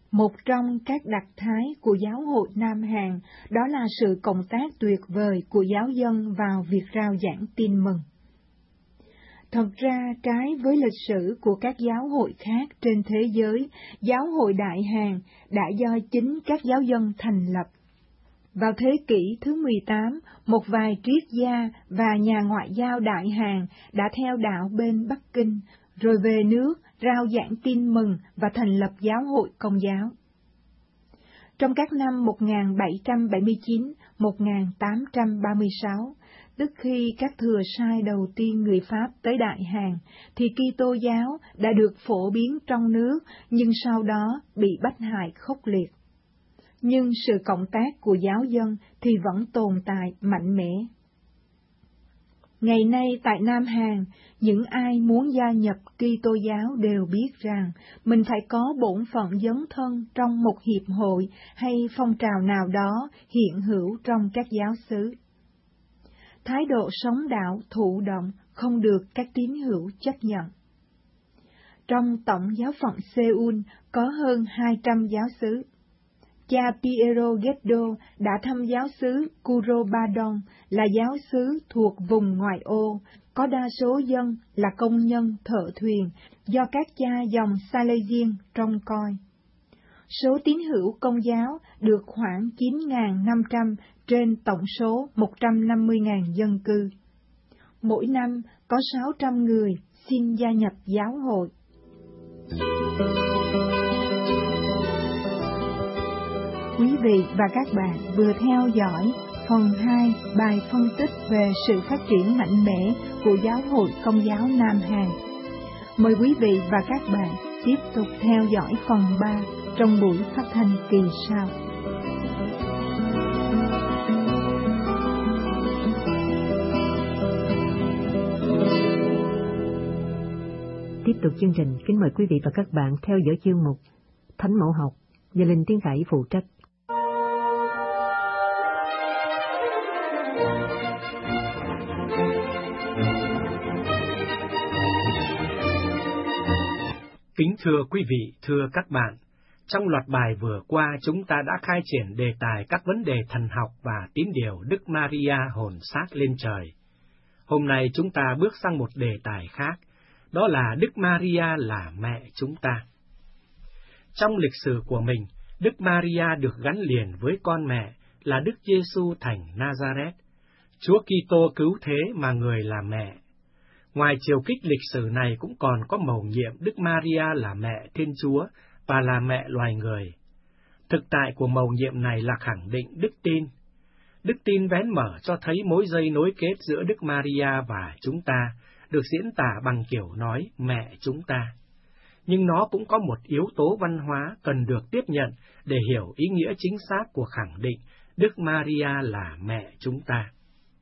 Một trong các đặc thái của giáo hội Nam Hàn đó là sự cộng tác tuyệt vời của giáo dân vào việc rao giảng tin mừng. Thật ra, trái với lịch sử của các giáo hội khác trên thế giới, giáo hội Đại Hàn đã do chính các giáo dân thành lập. Vào thế kỷ thứ mười tám, một vài triết gia và nhà ngoại giao Đại Hàn đã theo đạo bên Bắc Kinh, rồi về nước rao giảng tin mừng và thành lập giáo hội Công giáo. Trong các năm một nghìn bảy trăm bảy mươi chín đến một nghìn tám trăm ba mươi sáu, tức khi các thừa sai đầu tiên người Pháp tới Đại Hàn, thì Kitô giáo đã được phổ biến trong nước, nhưng sau đó bị bách hại khốc liệt. Nhưng sự cộng tác của giáo dân thì vẫn tồn tại mạnh mẽ. Ngày nay tại Nam Hàn, những ai muốn gia nhập Kitô giáo đều biết rằng mình phải có bổn phận dấn thân trong một hiệp hội hay phong trào nào đó hiện hữu trong các giáo xứ. Thái độ sống đạo thụ động không được các tín hữu chấp nhận. Trong tổng giáo phận Seoul có hơn hai trăm giáo xứ. Cha Piero Getto đã thăm giáo xứ Kurobadong, là giáo xứ thuộc vùng ngoại ô, có đa số dân là công nhân thợ thuyền, do các cha dòng Salesian trông coi. Số tín hữu Công giáo được khoảng chín nghìn năm trăm trên tổng số một trăm năm mươi nghìn dân cư. Mỗi năm có sáu trăm người xin gia nhập giáo hội. Quý vị và các bạn vừa theo dõi phần hai bài phân tích về sự phát triển mạnh mẽ của giáo hội Công giáo Nam Hàn. Mời quý vị và các bạn tiếp tục theo dõi phần ba trong buổi phát thanh kỳ sau. Tiếp tục chương trình, kính mời quý vị và các bạn theo dõi chương mục Thánh Mẫu Học do Linh Tiến Khải phụ trách. Kính thưa quý vị, thưa các bạn, trong loạt bài vừa qua chúng ta đã khai triển đề tài các vấn đề thần học và tín điều Đức Maria hồn xác lên trời. Hôm nay chúng ta bước sang một đề tài khác, đó là Đức Maria là mẹ chúng ta. Trong lịch sử của mình, Đức Maria được gắn liền với con mẹ là Đức Giêsu thành Nazareth. Chúa Kitô cứu thế mà người là mẹ. Ngoài chiều kích lịch sử này cũng còn có mầu nhiệm Đức Maria là mẹ Thiên Chúa và là mẹ loài người. Thực tại của mầu nhiệm này là khẳng định đức tin. Đức tin vén mở cho thấy mối dây nối kết giữa Đức Maria và chúng ta, được diễn tả bằng kiểu nói mẹ chúng ta. Nhưng nó cũng có một yếu tố văn hóa cần được tiếp nhận để hiểu ý nghĩa chính xác của khẳng định Đức Maria là mẹ chúng ta.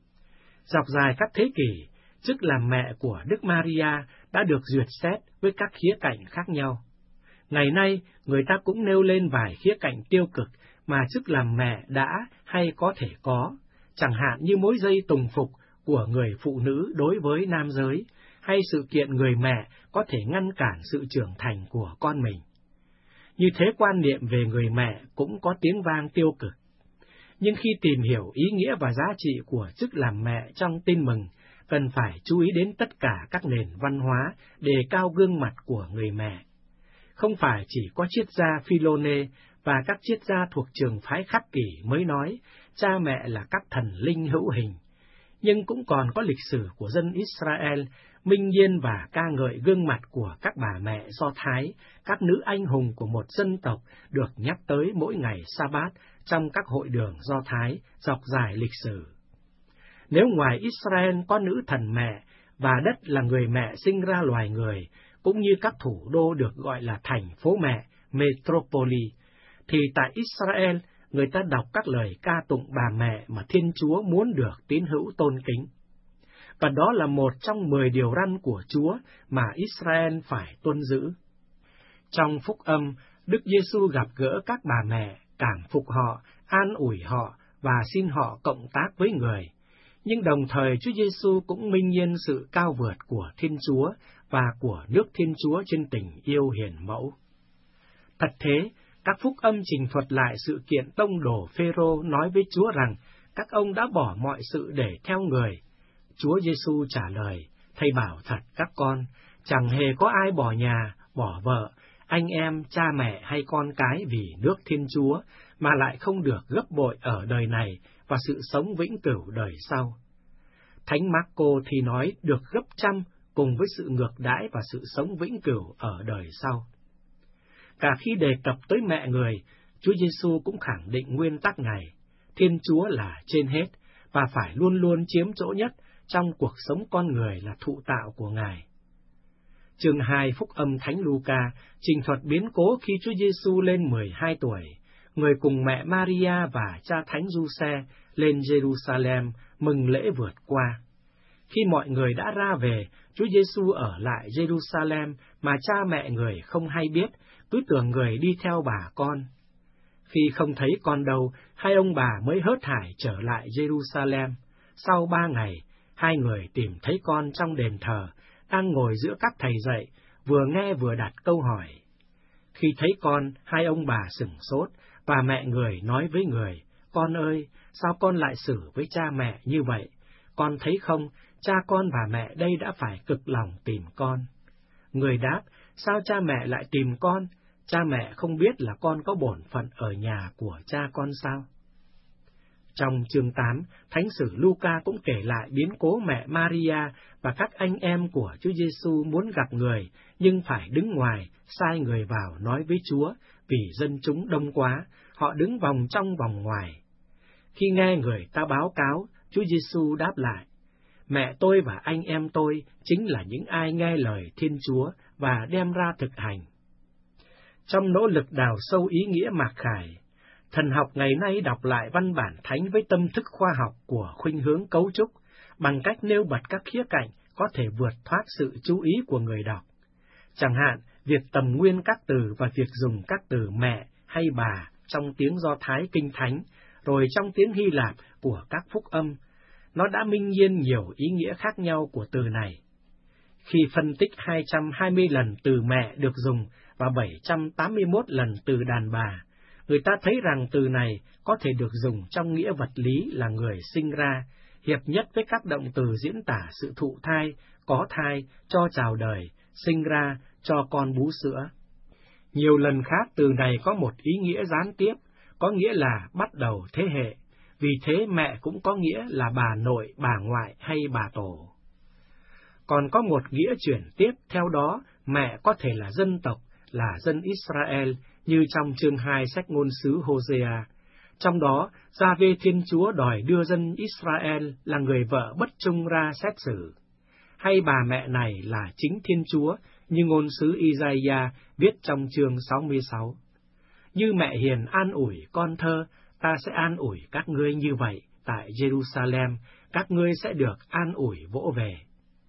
Dọc dài các thế kỷ, chức làm mẹ của Đức Maria đã được duyệt xét với các khía cạnh khác nhau. Ngày nay, người ta cũng nêu lên vài khía cạnh tiêu cực mà chức làm mẹ đã hay có thể có, chẳng hạn như mối dây tùng phục của người phụ nữ đối với nam giới, hay sự kiện người mẹ có thể ngăn cản sự trưởng thành của con mình. Như thế quan niệm về người mẹ cũng có tiếng vang tiêu cực. Nhưng khi tìm hiểu ý nghĩa và giá trị của chức làm mẹ trong tin mừng, cần phải chú ý đến tất cả các nền văn hóa đề cao gương mặt của người mẹ. Không phải chỉ có triết gia Philone và các triết gia thuộc trường phái Khắc Kỷ mới nói cha mẹ là các thần linh hữu hình, nhưng cũng còn có lịch sử của dân Israel minh nhiên và ca ngợi gương mặt của các bà mẹ Do Thái, các nữ anh hùng của một dân tộc được nhắc tới mỗi ngày Sa-bát trong các hội đường Do Thái dọc dài lịch sử. Nếu ngoài Israel có nữ thần mẹ và đất là người mẹ sinh ra loài người, cũng như các thủ đô được gọi là thành phố mẹ, Metropoli, thì tại Israel người ta đọc các lời ca tụng bà mẹ mà Thiên Chúa muốn được tín hữu tôn kính. Và đó là một trong mười điều răn của Chúa mà Israel phải tuân giữ. Trong phúc âm, Đức Giêsu gặp gỡ các bà mẹ, cảm phục họ, an ủi họ và xin họ cộng tác với người. Nhưng đồng thời Chúa Giêsu cũng minh nhiên sự cao vượt của Thiên Chúa và của nước Thiên Chúa trên tình yêu hiền mẫu. Thật thế, Các phúc âm trình thuật lại sự kiện tông đồ Phêrô nói với Chúa rằng các ông đã bỏ mọi sự để theo người. Chúa Giêsu trả lời, thầy bảo thật các con, chẳng hề có ai bỏ nhà, bỏ vợ, anh em, cha mẹ hay con cái vì nước Thiên Chúa, mà lại không được gấp bội ở đời này và sự sống vĩnh cửu đời sau. Thánh Mác-cô thì nói được gấp trăm cùng với sự ngược đãi và sự sống vĩnh cửu ở đời sau. Cả khi đề cập tới mẹ người, Chúa Giêsu cũng khẳng định nguyên tắc này, Thiên Chúa là trên hết và phải luôn luôn chiếm chỗ nhất trong cuộc sống con người là thụ tạo của Ngài. Chương hai Phúc âm Thánh Luca trình thuật biến cố khi Chúa Giêsu lên mười hai tuổi, người cùng mẹ Maria và cha Thánh Giuse lên Jerusalem mừng lễ vượt qua. Khi mọi người đã ra về, Chúa Giêsu ở lại Jerusalem mà cha mẹ người không hay biết, cứ tưởng người đi theo bà con. Khi không thấy con đâu, hai ông bà mới hớt hải trở lại Jerusalem. Sau ba ngày, hai người tìm thấy con trong đền thờ, đang ngồi giữa các thầy dạy, vừa nghe vừa đặt câu hỏi. Khi thấy con, hai ông bà sửng sốt, và mẹ người nói với người, con ơi, sao con lại xử với cha mẹ như vậy? Con thấy không, cha con và mẹ đây đã phải cực lòng tìm con. Người đáp, sao cha mẹ lại tìm con? Cha mẹ không biết là con có bổn phận ở nhà của cha con sao? Trong chương tám, Thánh sử Luca cũng kể lại biến cố mẹ Maria và các anh em của Chúa Giêsu muốn gặp người, nhưng phải đứng ngoài, sai người vào nói với Chúa, vì dân chúng đông quá, họ đứng vòng trong vòng ngoài. Khi nghe người ta báo cáo, Chúa Giêsu đáp lại, mẹ tôi và anh em tôi chính là những ai nghe lời Thiên Chúa và đem ra thực hành. Trong nỗ lực đào sâu ý nghĩa mặc khải, thần học ngày nay đọc lại văn bản thánh với tâm thức khoa học của khuynh hướng cấu trúc, bằng cách nêu bật các khía cạnh có thể vượt thoát sự chú ý của người đọc. Chẳng hạn, việc tầm nguyên các từ và việc dùng các từ mẹ hay bà trong tiếng Do Thái Kinh Thánh, rồi trong tiếng Hy Lạp của các phúc âm, nó đã minh nhiên nhiều ý nghĩa khác nhau của từ này. Khi phân tích hai trăm hai mươi lần từ mẹ được dùng và bảy trăm tám mươi mốt lần từ đàn bà, người ta thấy rằng từ này có thể được dùng trong nghĩa vật lý là người sinh ra, hiệp nhất với các động từ diễn tả sự thụ thai, có thai, cho chào đời, sinh ra, cho con bú sữa. Nhiều lần khác từ này có một ý nghĩa gián tiếp, có nghĩa là bắt đầu thế hệ, vì thế mẹ cũng có nghĩa là bà nội, bà ngoại hay bà tổ. Còn có một nghĩa chuyển tiếp theo đó, mẹ có thể là dân tộc, là dân Israel, như trong chương hai sách ngôn sứ Hosea. Trong đó, Gia-vê Thiên Chúa đòi đưa dân Israel là người vợ bất trung ra xét xử. Hay bà mẹ này là chính Thiên Chúa, như ngôn sứ Isaiah viết trong chương sáu mươi sáu. Như mẹ hiền an ủi con thơ, ta sẽ an ủi các ngươi như vậy, tại Jerusalem, các ngươi sẽ được an ủi vỗ về.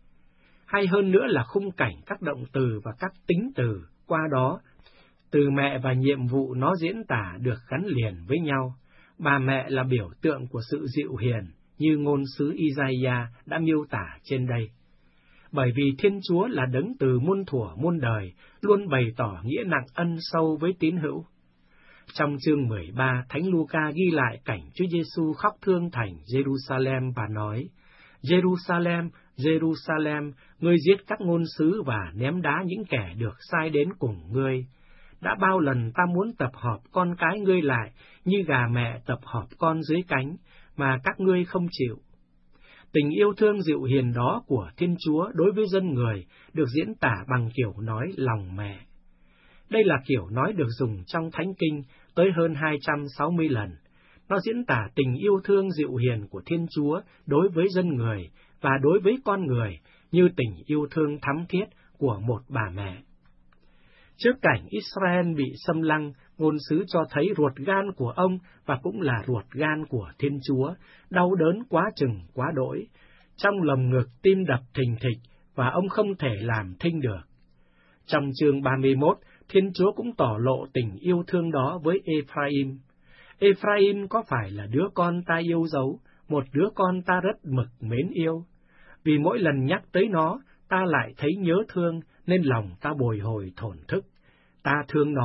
Hay hơn nữa là khung cảnh các động từ và các tính từ, qua đó, từ mẹ và nhiệm vụ nó diễn tả được gắn liền với nhau. Bà mẹ là biểu tượng của sự dịu hiền, như ngôn sứ Isaiah đã miêu tả trên đây. Bởi vì Thiên Chúa là đấng từ muôn thuở muôn đời, luôn bày tỏ nghĩa nặng ân sâu với tín hữu. Trong chương mười ba, Thánh Luca ghi lại cảnh Chúa Giêsu khóc thương thành Jerusalem và nói, Jerusalem, Jerusalem, ngươi giết các ngôn sứ và ném đá những kẻ được sai đến cùng ngươi. Đã bao lần ta muốn tập hợp con cái ngươi lại, như gà mẹ tập hợp con dưới cánh, mà các ngươi không chịu. Tình yêu thương dịu hiền đó của Thiên Chúa đối với dân người được diễn tả bằng kiểu nói lòng mẹ. Đây là kiểu nói được dùng trong Thánh Kinh tới hơn hai trăm sáu mươi lần. Nó diễn tả tình yêu thương dịu hiền của Thiên Chúa đối với dân người và đối với con người như tình yêu thương thắm thiết của một bà mẹ. Trước cảnh Israel bị xâm lăng, ngôn sứ cho thấy ruột gan của ông và cũng là ruột gan của Thiên Chúa, đau đớn quá chừng quá đỗi. Trong lồng ngực tim đập thình thịch và ông không thể làm thinh được. Trong chương ba mươi mốt, Thiên Chúa cũng tỏ lộ tình yêu thương đó với Ephraim. Ephraim có phải là đứa con ta yêu dấu, một đứa con ta rất mực mến yêu? Vì mỗi lần nhắc tới nó, ta lại thấy nhớ thương, nên lòng ta bồi hồi thổn thức. Ta thương nó,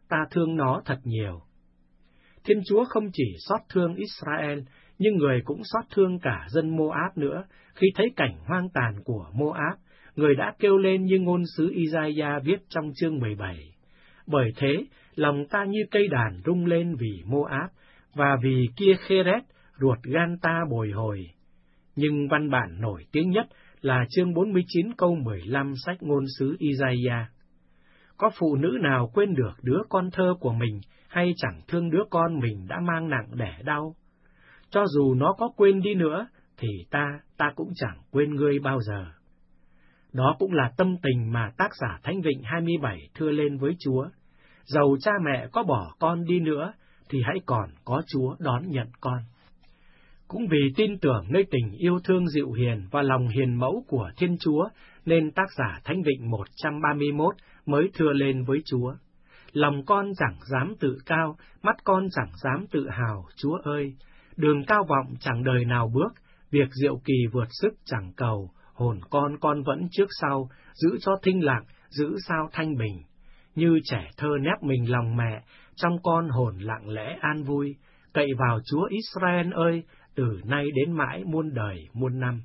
ta thương nó thật nhiều. Thiên Chúa không chỉ xót thương Israel, nhưng Người cũng xót thương cả dân Moab nữa, khi thấy cảnh hoang tàn của Moab, Người đã kêu lên như ngôn sứ Isaiah viết trong chương mười bảy. Bởi thế, lòng ta như cây đàn rung lên vì Moab, và vì Kia Kheret, ruột gan ta bồi hồi. Nhưng văn bản nổi tiếng nhất là chương bốn mươi chín câu mười lăm sách ngôn sứ Isaiah. Có phụ nữ nào quên được đứa con thơ của mình, hay chẳng thương đứa con mình đã mang nặng đẻ đau? Cho dù nó có quên đi nữa, thì ta, ta cũng chẳng quên ngươi bao giờ. Đó cũng là tâm tình mà tác giả Thánh Vịnh hai mươi bảy thưa lên với Chúa. Dầu cha mẹ có bỏ con đi nữa, thì hãy còn có Chúa đón nhận con. Cũng vì tin tưởng nơi tình yêu thương dịu hiền và lòng hiền mẫu của Thiên Chúa, nên tác giả Thánh Vịnh một trăm ba mươi mốt mới thưa lên với Chúa. Lòng con chẳng dám tự cao, mắt con chẳng dám tự hào, Chúa ơi. Đường cao vọng chẳng đời nào bước, việc diệu kỳ vượt sức chẳng cầu, hồn con con vẫn trước sau, giữ cho thinh lặng, giữ sao thanh bình. Như trẻ thơ nép mình lòng mẹ, trong con hồn lặng lẽ an vui, cậy vào Chúa Israel ơi, từ nay đến mãi muôn đời muôn năm.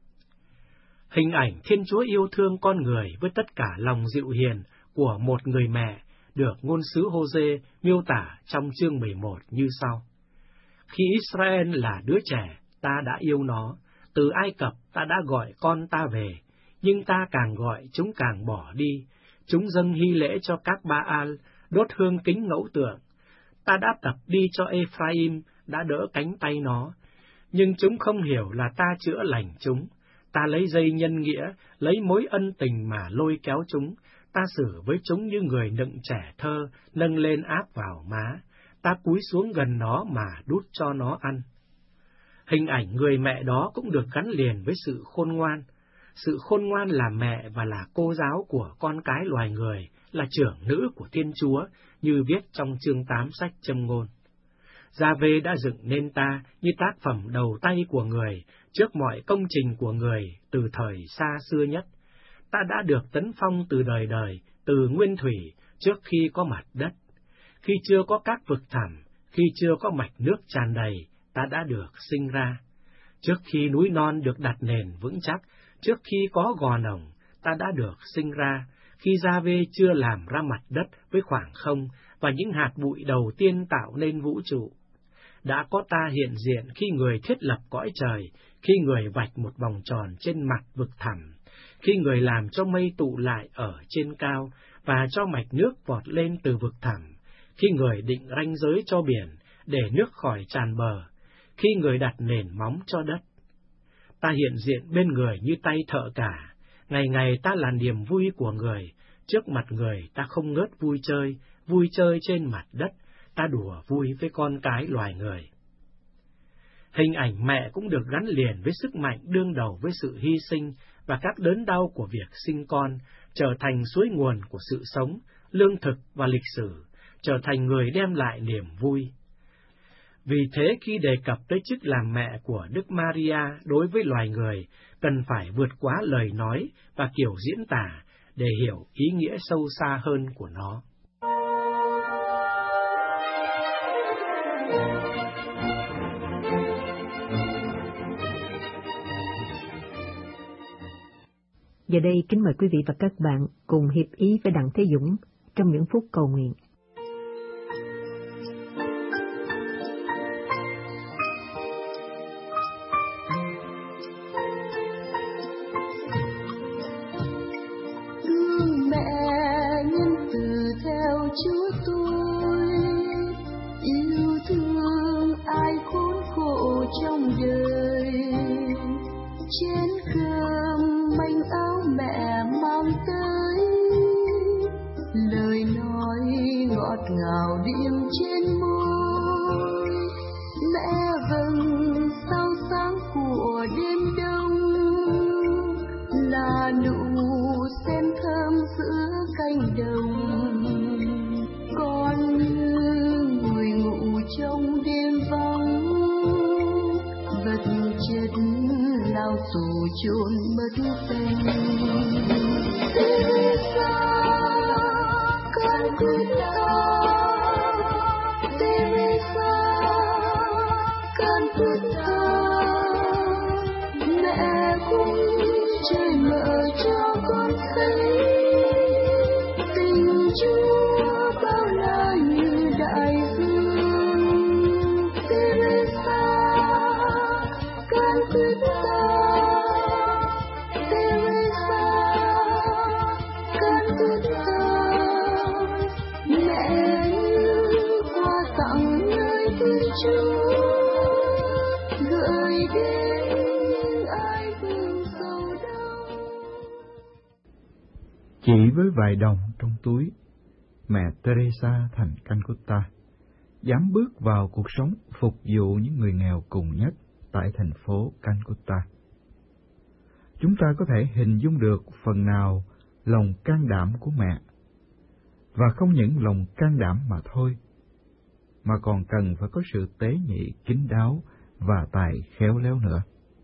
Hình ảnh Thiên Chúa yêu thương con người với tất cả lòng dịu hiền của một người mẹ được ngôn sứ Hô-dê miêu tả trong chương mười một như sau. Khi Israel là đứa trẻ, ta đã yêu nó, từ Ai Cập ta đã gọi con ta về, nhưng ta càng gọi chúng càng bỏ đi, chúng dâng hy lễ cho các Ba-al, đốt hương kính ngẫu tượng. Ta đã tập đi cho Ephraim, đã đỡ cánh tay nó, nhưng chúng không hiểu là ta chữa lành chúng. Ta lấy dây nhân nghĩa, lấy mối ân tình mà lôi kéo chúng, ta xử với chúng như người nựng trẻ thơ, nâng lên áp vào má, ta cúi xuống gần nó mà đút cho nó ăn. Hình ảnh người mẹ đó cũng được gắn liền với sự khôn ngoan. Sự khôn ngoan là mẹ và là cô giáo của con cái loài người, là trưởng nữ của Thiên Chúa, như viết trong chương tám sách Châm ngôn. Gia-vê đã dựng nên ta như tác phẩm đầu tay của người, trước mọi công trình của người, từ thời xa xưa nhất. Ta đã được tấn phong từ đời đời, từ nguyên thủy, trước khi có mặt đất. Khi chưa có các vực thẳm, khi chưa có mạch nước tràn đầy, ta đã được sinh ra. Trước khi núi non được đặt nền vững chắc, trước khi có gò nồng, ta đã được sinh ra. Khi Gia-vê chưa làm ra mặt đất với khoảng không và những hạt bụi đầu tiên tạo nên vũ trụ. Đã có ta hiện diện khi người thiết lập cõi trời, khi người vạch một vòng tròn trên mặt vực thẳm, khi người làm cho mây tụ lại ở trên cao và cho mạch nước vọt lên từ vực thẳm, khi người định ranh giới cho biển để nước khỏi tràn bờ, khi người đặt nền móng cho đất. Ta hiện diện bên người như tay thợ cả, ngày ngày ta là niềm vui của người, trước mặt người ta không ngớt vui chơi, vui chơi trên mặt đất, ta đùa vui với con cái loài người. Hình ảnh mẹ cũng được gắn liền với sức mạnh đương đầu với sự hy sinh và các đớn đau của việc sinh con, trở thành suối nguồn của sự sống, lương thực và lịch sử, trở thành người đem lại niềm vui. Vì thế khi đề cập tới chức làm mẹ của Đức Maria đối với loài người, cần phải vượt quá lời nói và kiểu diễn tả để hiểu ý nghĩa sâu xa hơn của nó. Giờ đây kính mời quý vị và các bạn cùng hiệp ý với Đặng Thế Dũng trong những phút cầu nguyện. Thương mẹ nhân từ theo Chúa tôi, yêu thương ai khốn khổ trong đời, chén cơm manh áo mẹ mang tới, lời nói ngọt ngào điềm trên môi, mẹ vầng sao sáng của đêm đông, là nụ sen thơm giữa cánh đồng, con như người ngủ trong đêm vắng, vật chất lao tù chôn mất tình. Vì sao con quyết tâm Chúa gửi đến những ai vương sầu đau. Chỉ với vài đồng trong túi, mẹ Teresa thành Calcutta dám bước vào cuộc sống phục vụ những người nghèo cùng nhất tại thành phố Calcutta. Chúng ta có thể hình dung được phần nào lòng can đảm của mẹ, và không những lòng can đảm mà thôi, mà còn cần phải có sự tế nhị kín đáo và tài khéo léo nữa.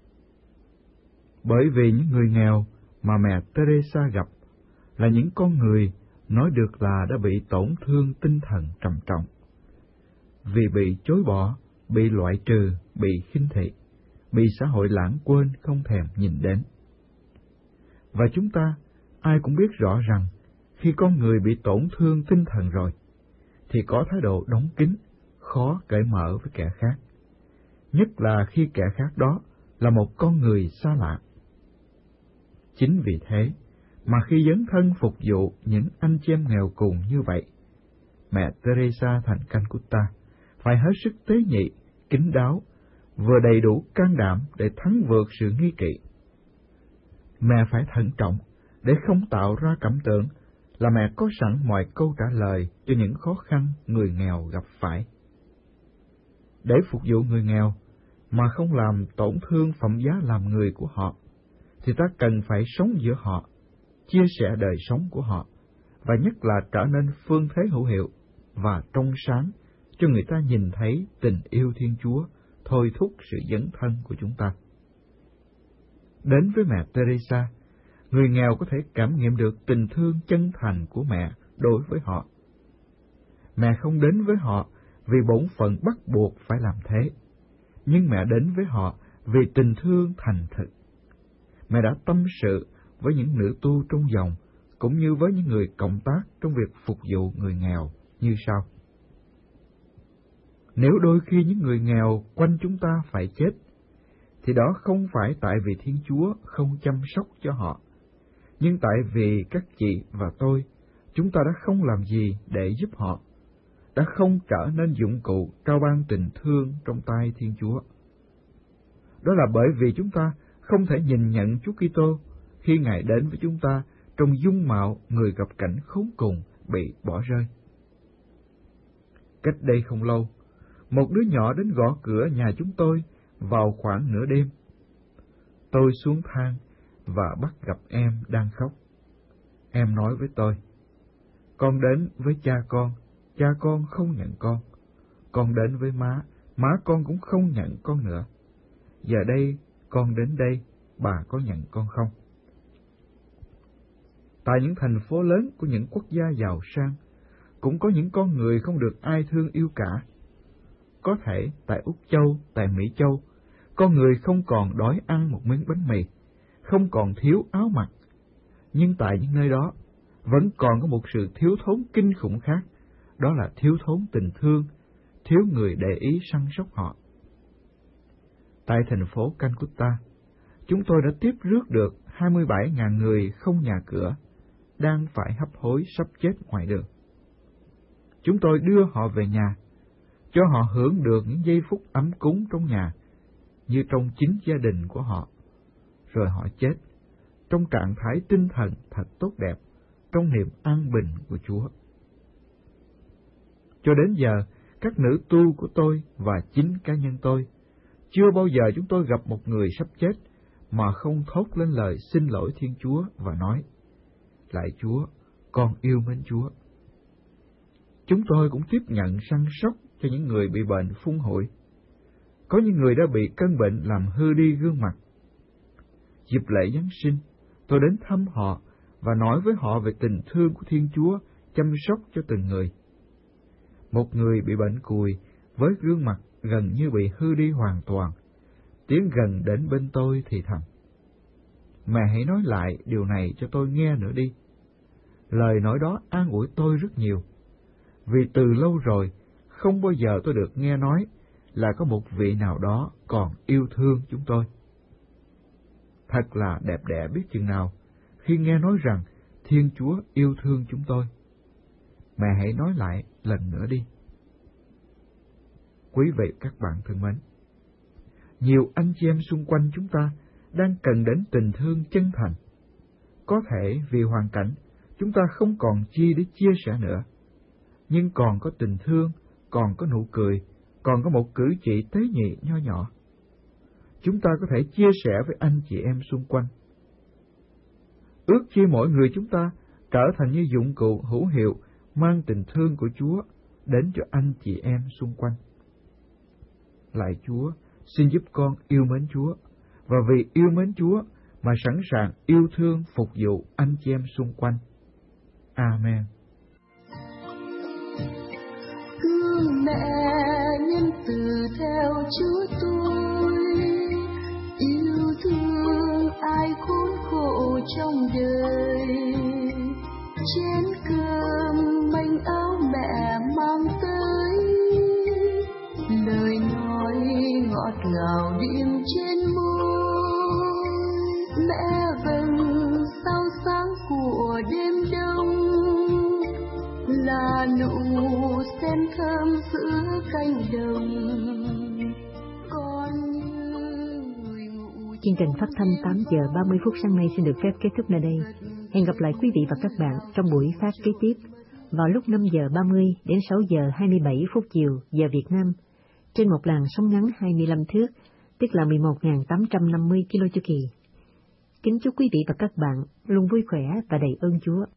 Bởi vì những người nghèo mà mẹ Teresa gặp là những con người nói được là đã bị tổn thương tinh thần trầm trọng, vì bị chối bỏ, bị loại trừ, bị khinh thị, bị xã hội lãng quên không thèm nhìn đến. Và chúng ta ai cũng biết rõ rằng khi con người bị tổn thương tinh thần rồi, thì có thái độ đóng kín, khó cởi mở với kẻ khác, nhất là khi kẻ khác đó là một con người xa lạ. Chính vì thế mà khi dấn thân phục vụ những anh chị em nghèo cùng như vậy, mẹ Teresa thành Calcutta phải hết sức tế nhị, kín đáo, vừa đầy đủ can đảm để thắng vượt sự nghi kỵ. Mẹ phải thận trọng để không tạo ra cảm tưởng là mẹ có sẵn mọi câu trả lời cho những khó khăn người nghèo gặp phải. Để phục vụ người nghèo mà không làm tổn thương phẩm giá làm người của họ, thì ta cần phải sống giữa họ, chia sẻ đời sống của họ, và nhất là trở nên phương thế hữu hiệu và trong sáng cho người ta nhìn thấy tình yêu Thiên Chúa thôi thúc sự dấn thân của chúng ta. Đến với mẹ Teresa, người nghèo có thể cảm nghiệm được tình thương chân thành của mẹ đối với họ. Mẹ không đến với họ vì bổn phận bắt buộc phải làm thế, nhưng mẹ đến với họ vì tình thương thành thực. Mẹ đã tâm sự với những nữ tu trong dòng, cũng như với những người cộng tác trong việc phục vụ người nghèo như sau. Nếu đôi khi những người nghèo quanh chúng ta phải chết, thì đó không phải tại vì Thiên Chúa không chăm sóc cho họ, nhưng tại vì các chị và tôi, chúng ta đã không làm gì để giúp họ, đã không trở nên dụng cụ trao ban tình thương trong tay Thiên Chúa. Đó là bởi vì chúng ta không thể nhìn nhận Chúa Kitô khi Ngài đến với chúng ta trong dung mạo người gặp cảnh khốn cùng bị bỏ rơi. Cách đây không lâu, một đứa nhỏ đến gõ cửa nhà chúng tôi vào khoảng nửa đêm. Tôi xuống thang và bắt gặp em đang khóc. Em nói với tôi, con đến với cha con, cha con không nhận con. Con đến với má, má con cũng không nhận con nữa. Giờ đây, con đến đây, bà có nhận con không? Tại những thành phố lớn của những quốc gia giàu sang, cũng có những con người không được ai thương yêu cả. Có thể tại Úc Châu, tại Mỹ Châu, con người không còn đói ăn một miếng bánh mì, không còn thiếu áo mặc. Nhưng tại những nơi đó, vẫn còn có một sự thiếu thốn kinh khủng khác, đó là thiếu thốn tình thương, thiếu người để ý săn sóc họ. Tại thành phố Calcutta, chúng tôi đã tiếp rước được hai mươi bảy nghìn người không nhà cửa, đang phải hấp hối sắp chết ngoài đường. Chúng tôi đưa họ về nhà, cho họ hưởng được những giây phút ấm cúng trong nhà, như trong chính gia đình của họ, rồi họ chết trong trạng thái tinh thần thật tốt đẹp, trong niềm an bình của Chúa. Cho đến giờ, các nữ tu của tôi và chính cá nhân tôi, chưa bao giờ chúng tôi gặp một người sắp chết mà không thốt lên lời xin lỗi Thiên Chúa và nói, lạy Chúa, con yêu mến Chúa. Chúng tôi cũng tiếp nhận săn sóc cho những người bị bệnh phung hụi. Có những người đã bị căn bệnh làm hư đi gương mặt. Dịp lễ Giáng sinh, tôi đến thăm họ và nói với họ về tình thương của Thiên Chúa chăm sóc cho từng người. Một người bị bệnh cùi với gương mặt gần như bị hư đi hoàn toàn, tiến gần đến bên tôi thì thầm, mẹ hãy nói lại điều này cho tôi nghe nữa đi. Lời nói đó an ủi tôi rất nhiều, vì từ lâu rồi không bao giờ tôi được nghe nói là có một vị nào đó còn yêu thương chúng tôi. Thật là đẹp đẽ biết chừng nào khi nghe nói rằng Thiên Chúa yêu thương chúng tôi. Mẹ hãy nói lại lần nữa đi. Quý vị các bạn thân mến, nhiều anh chị em xung quanh chúng ta đang cần đến tình thương chân thành. Có thể vì hoàn cảnh, chúng ta không còn chi để chia sẻ nữa, nhưng còn có tình thương, còn có nụ cười, còn có một cử chỉ tế nhị nho nhỏ. Chúng ta có thể chia sẻ với anh chị em xung quanh. Ước chi mỗi người chúng ta trở thành như dụng cụ hữu hiệu mang tình thương của Chúa đến cho anh chị em xung quanh. Lạy Chúa, xin giúp con yêu mến Chúa, và vì yêu mến Chúa mà sẵn sàng yêu thương phục vụ anh chị em xung quanh. Amen. Cứu mẹ nhân từ theo Chúa tôi, yêu thương ai khốn khổ trong đời. Chén cơm manh áo mẹ mang tới, lời nói ngọt ngào điềm trên môi. Mẹ vầng sao sáng của đêm đông, là nụ sen thơm giữa cánh đồng. Con như người ngủ. Chương trình phát thanh tám giờ ba mươi phút sáng nay xin được phép kết thúc nơi đây. Hẹn gặp lại quý vị và các bạn trong buổi phát kế tiếp vào lúc năm giờ ba mươi đến sáu giờ hai mươi bảy phút chiều giờ Việt Nam trên một làn sóng ngắn hai mươi lăm thước, tức là mười một nghìn tám trăm năm mươi ki lô chu kỳ. Kính chúc quý vị và các bạn luôn vui khỏe và đầy ơn Chúa.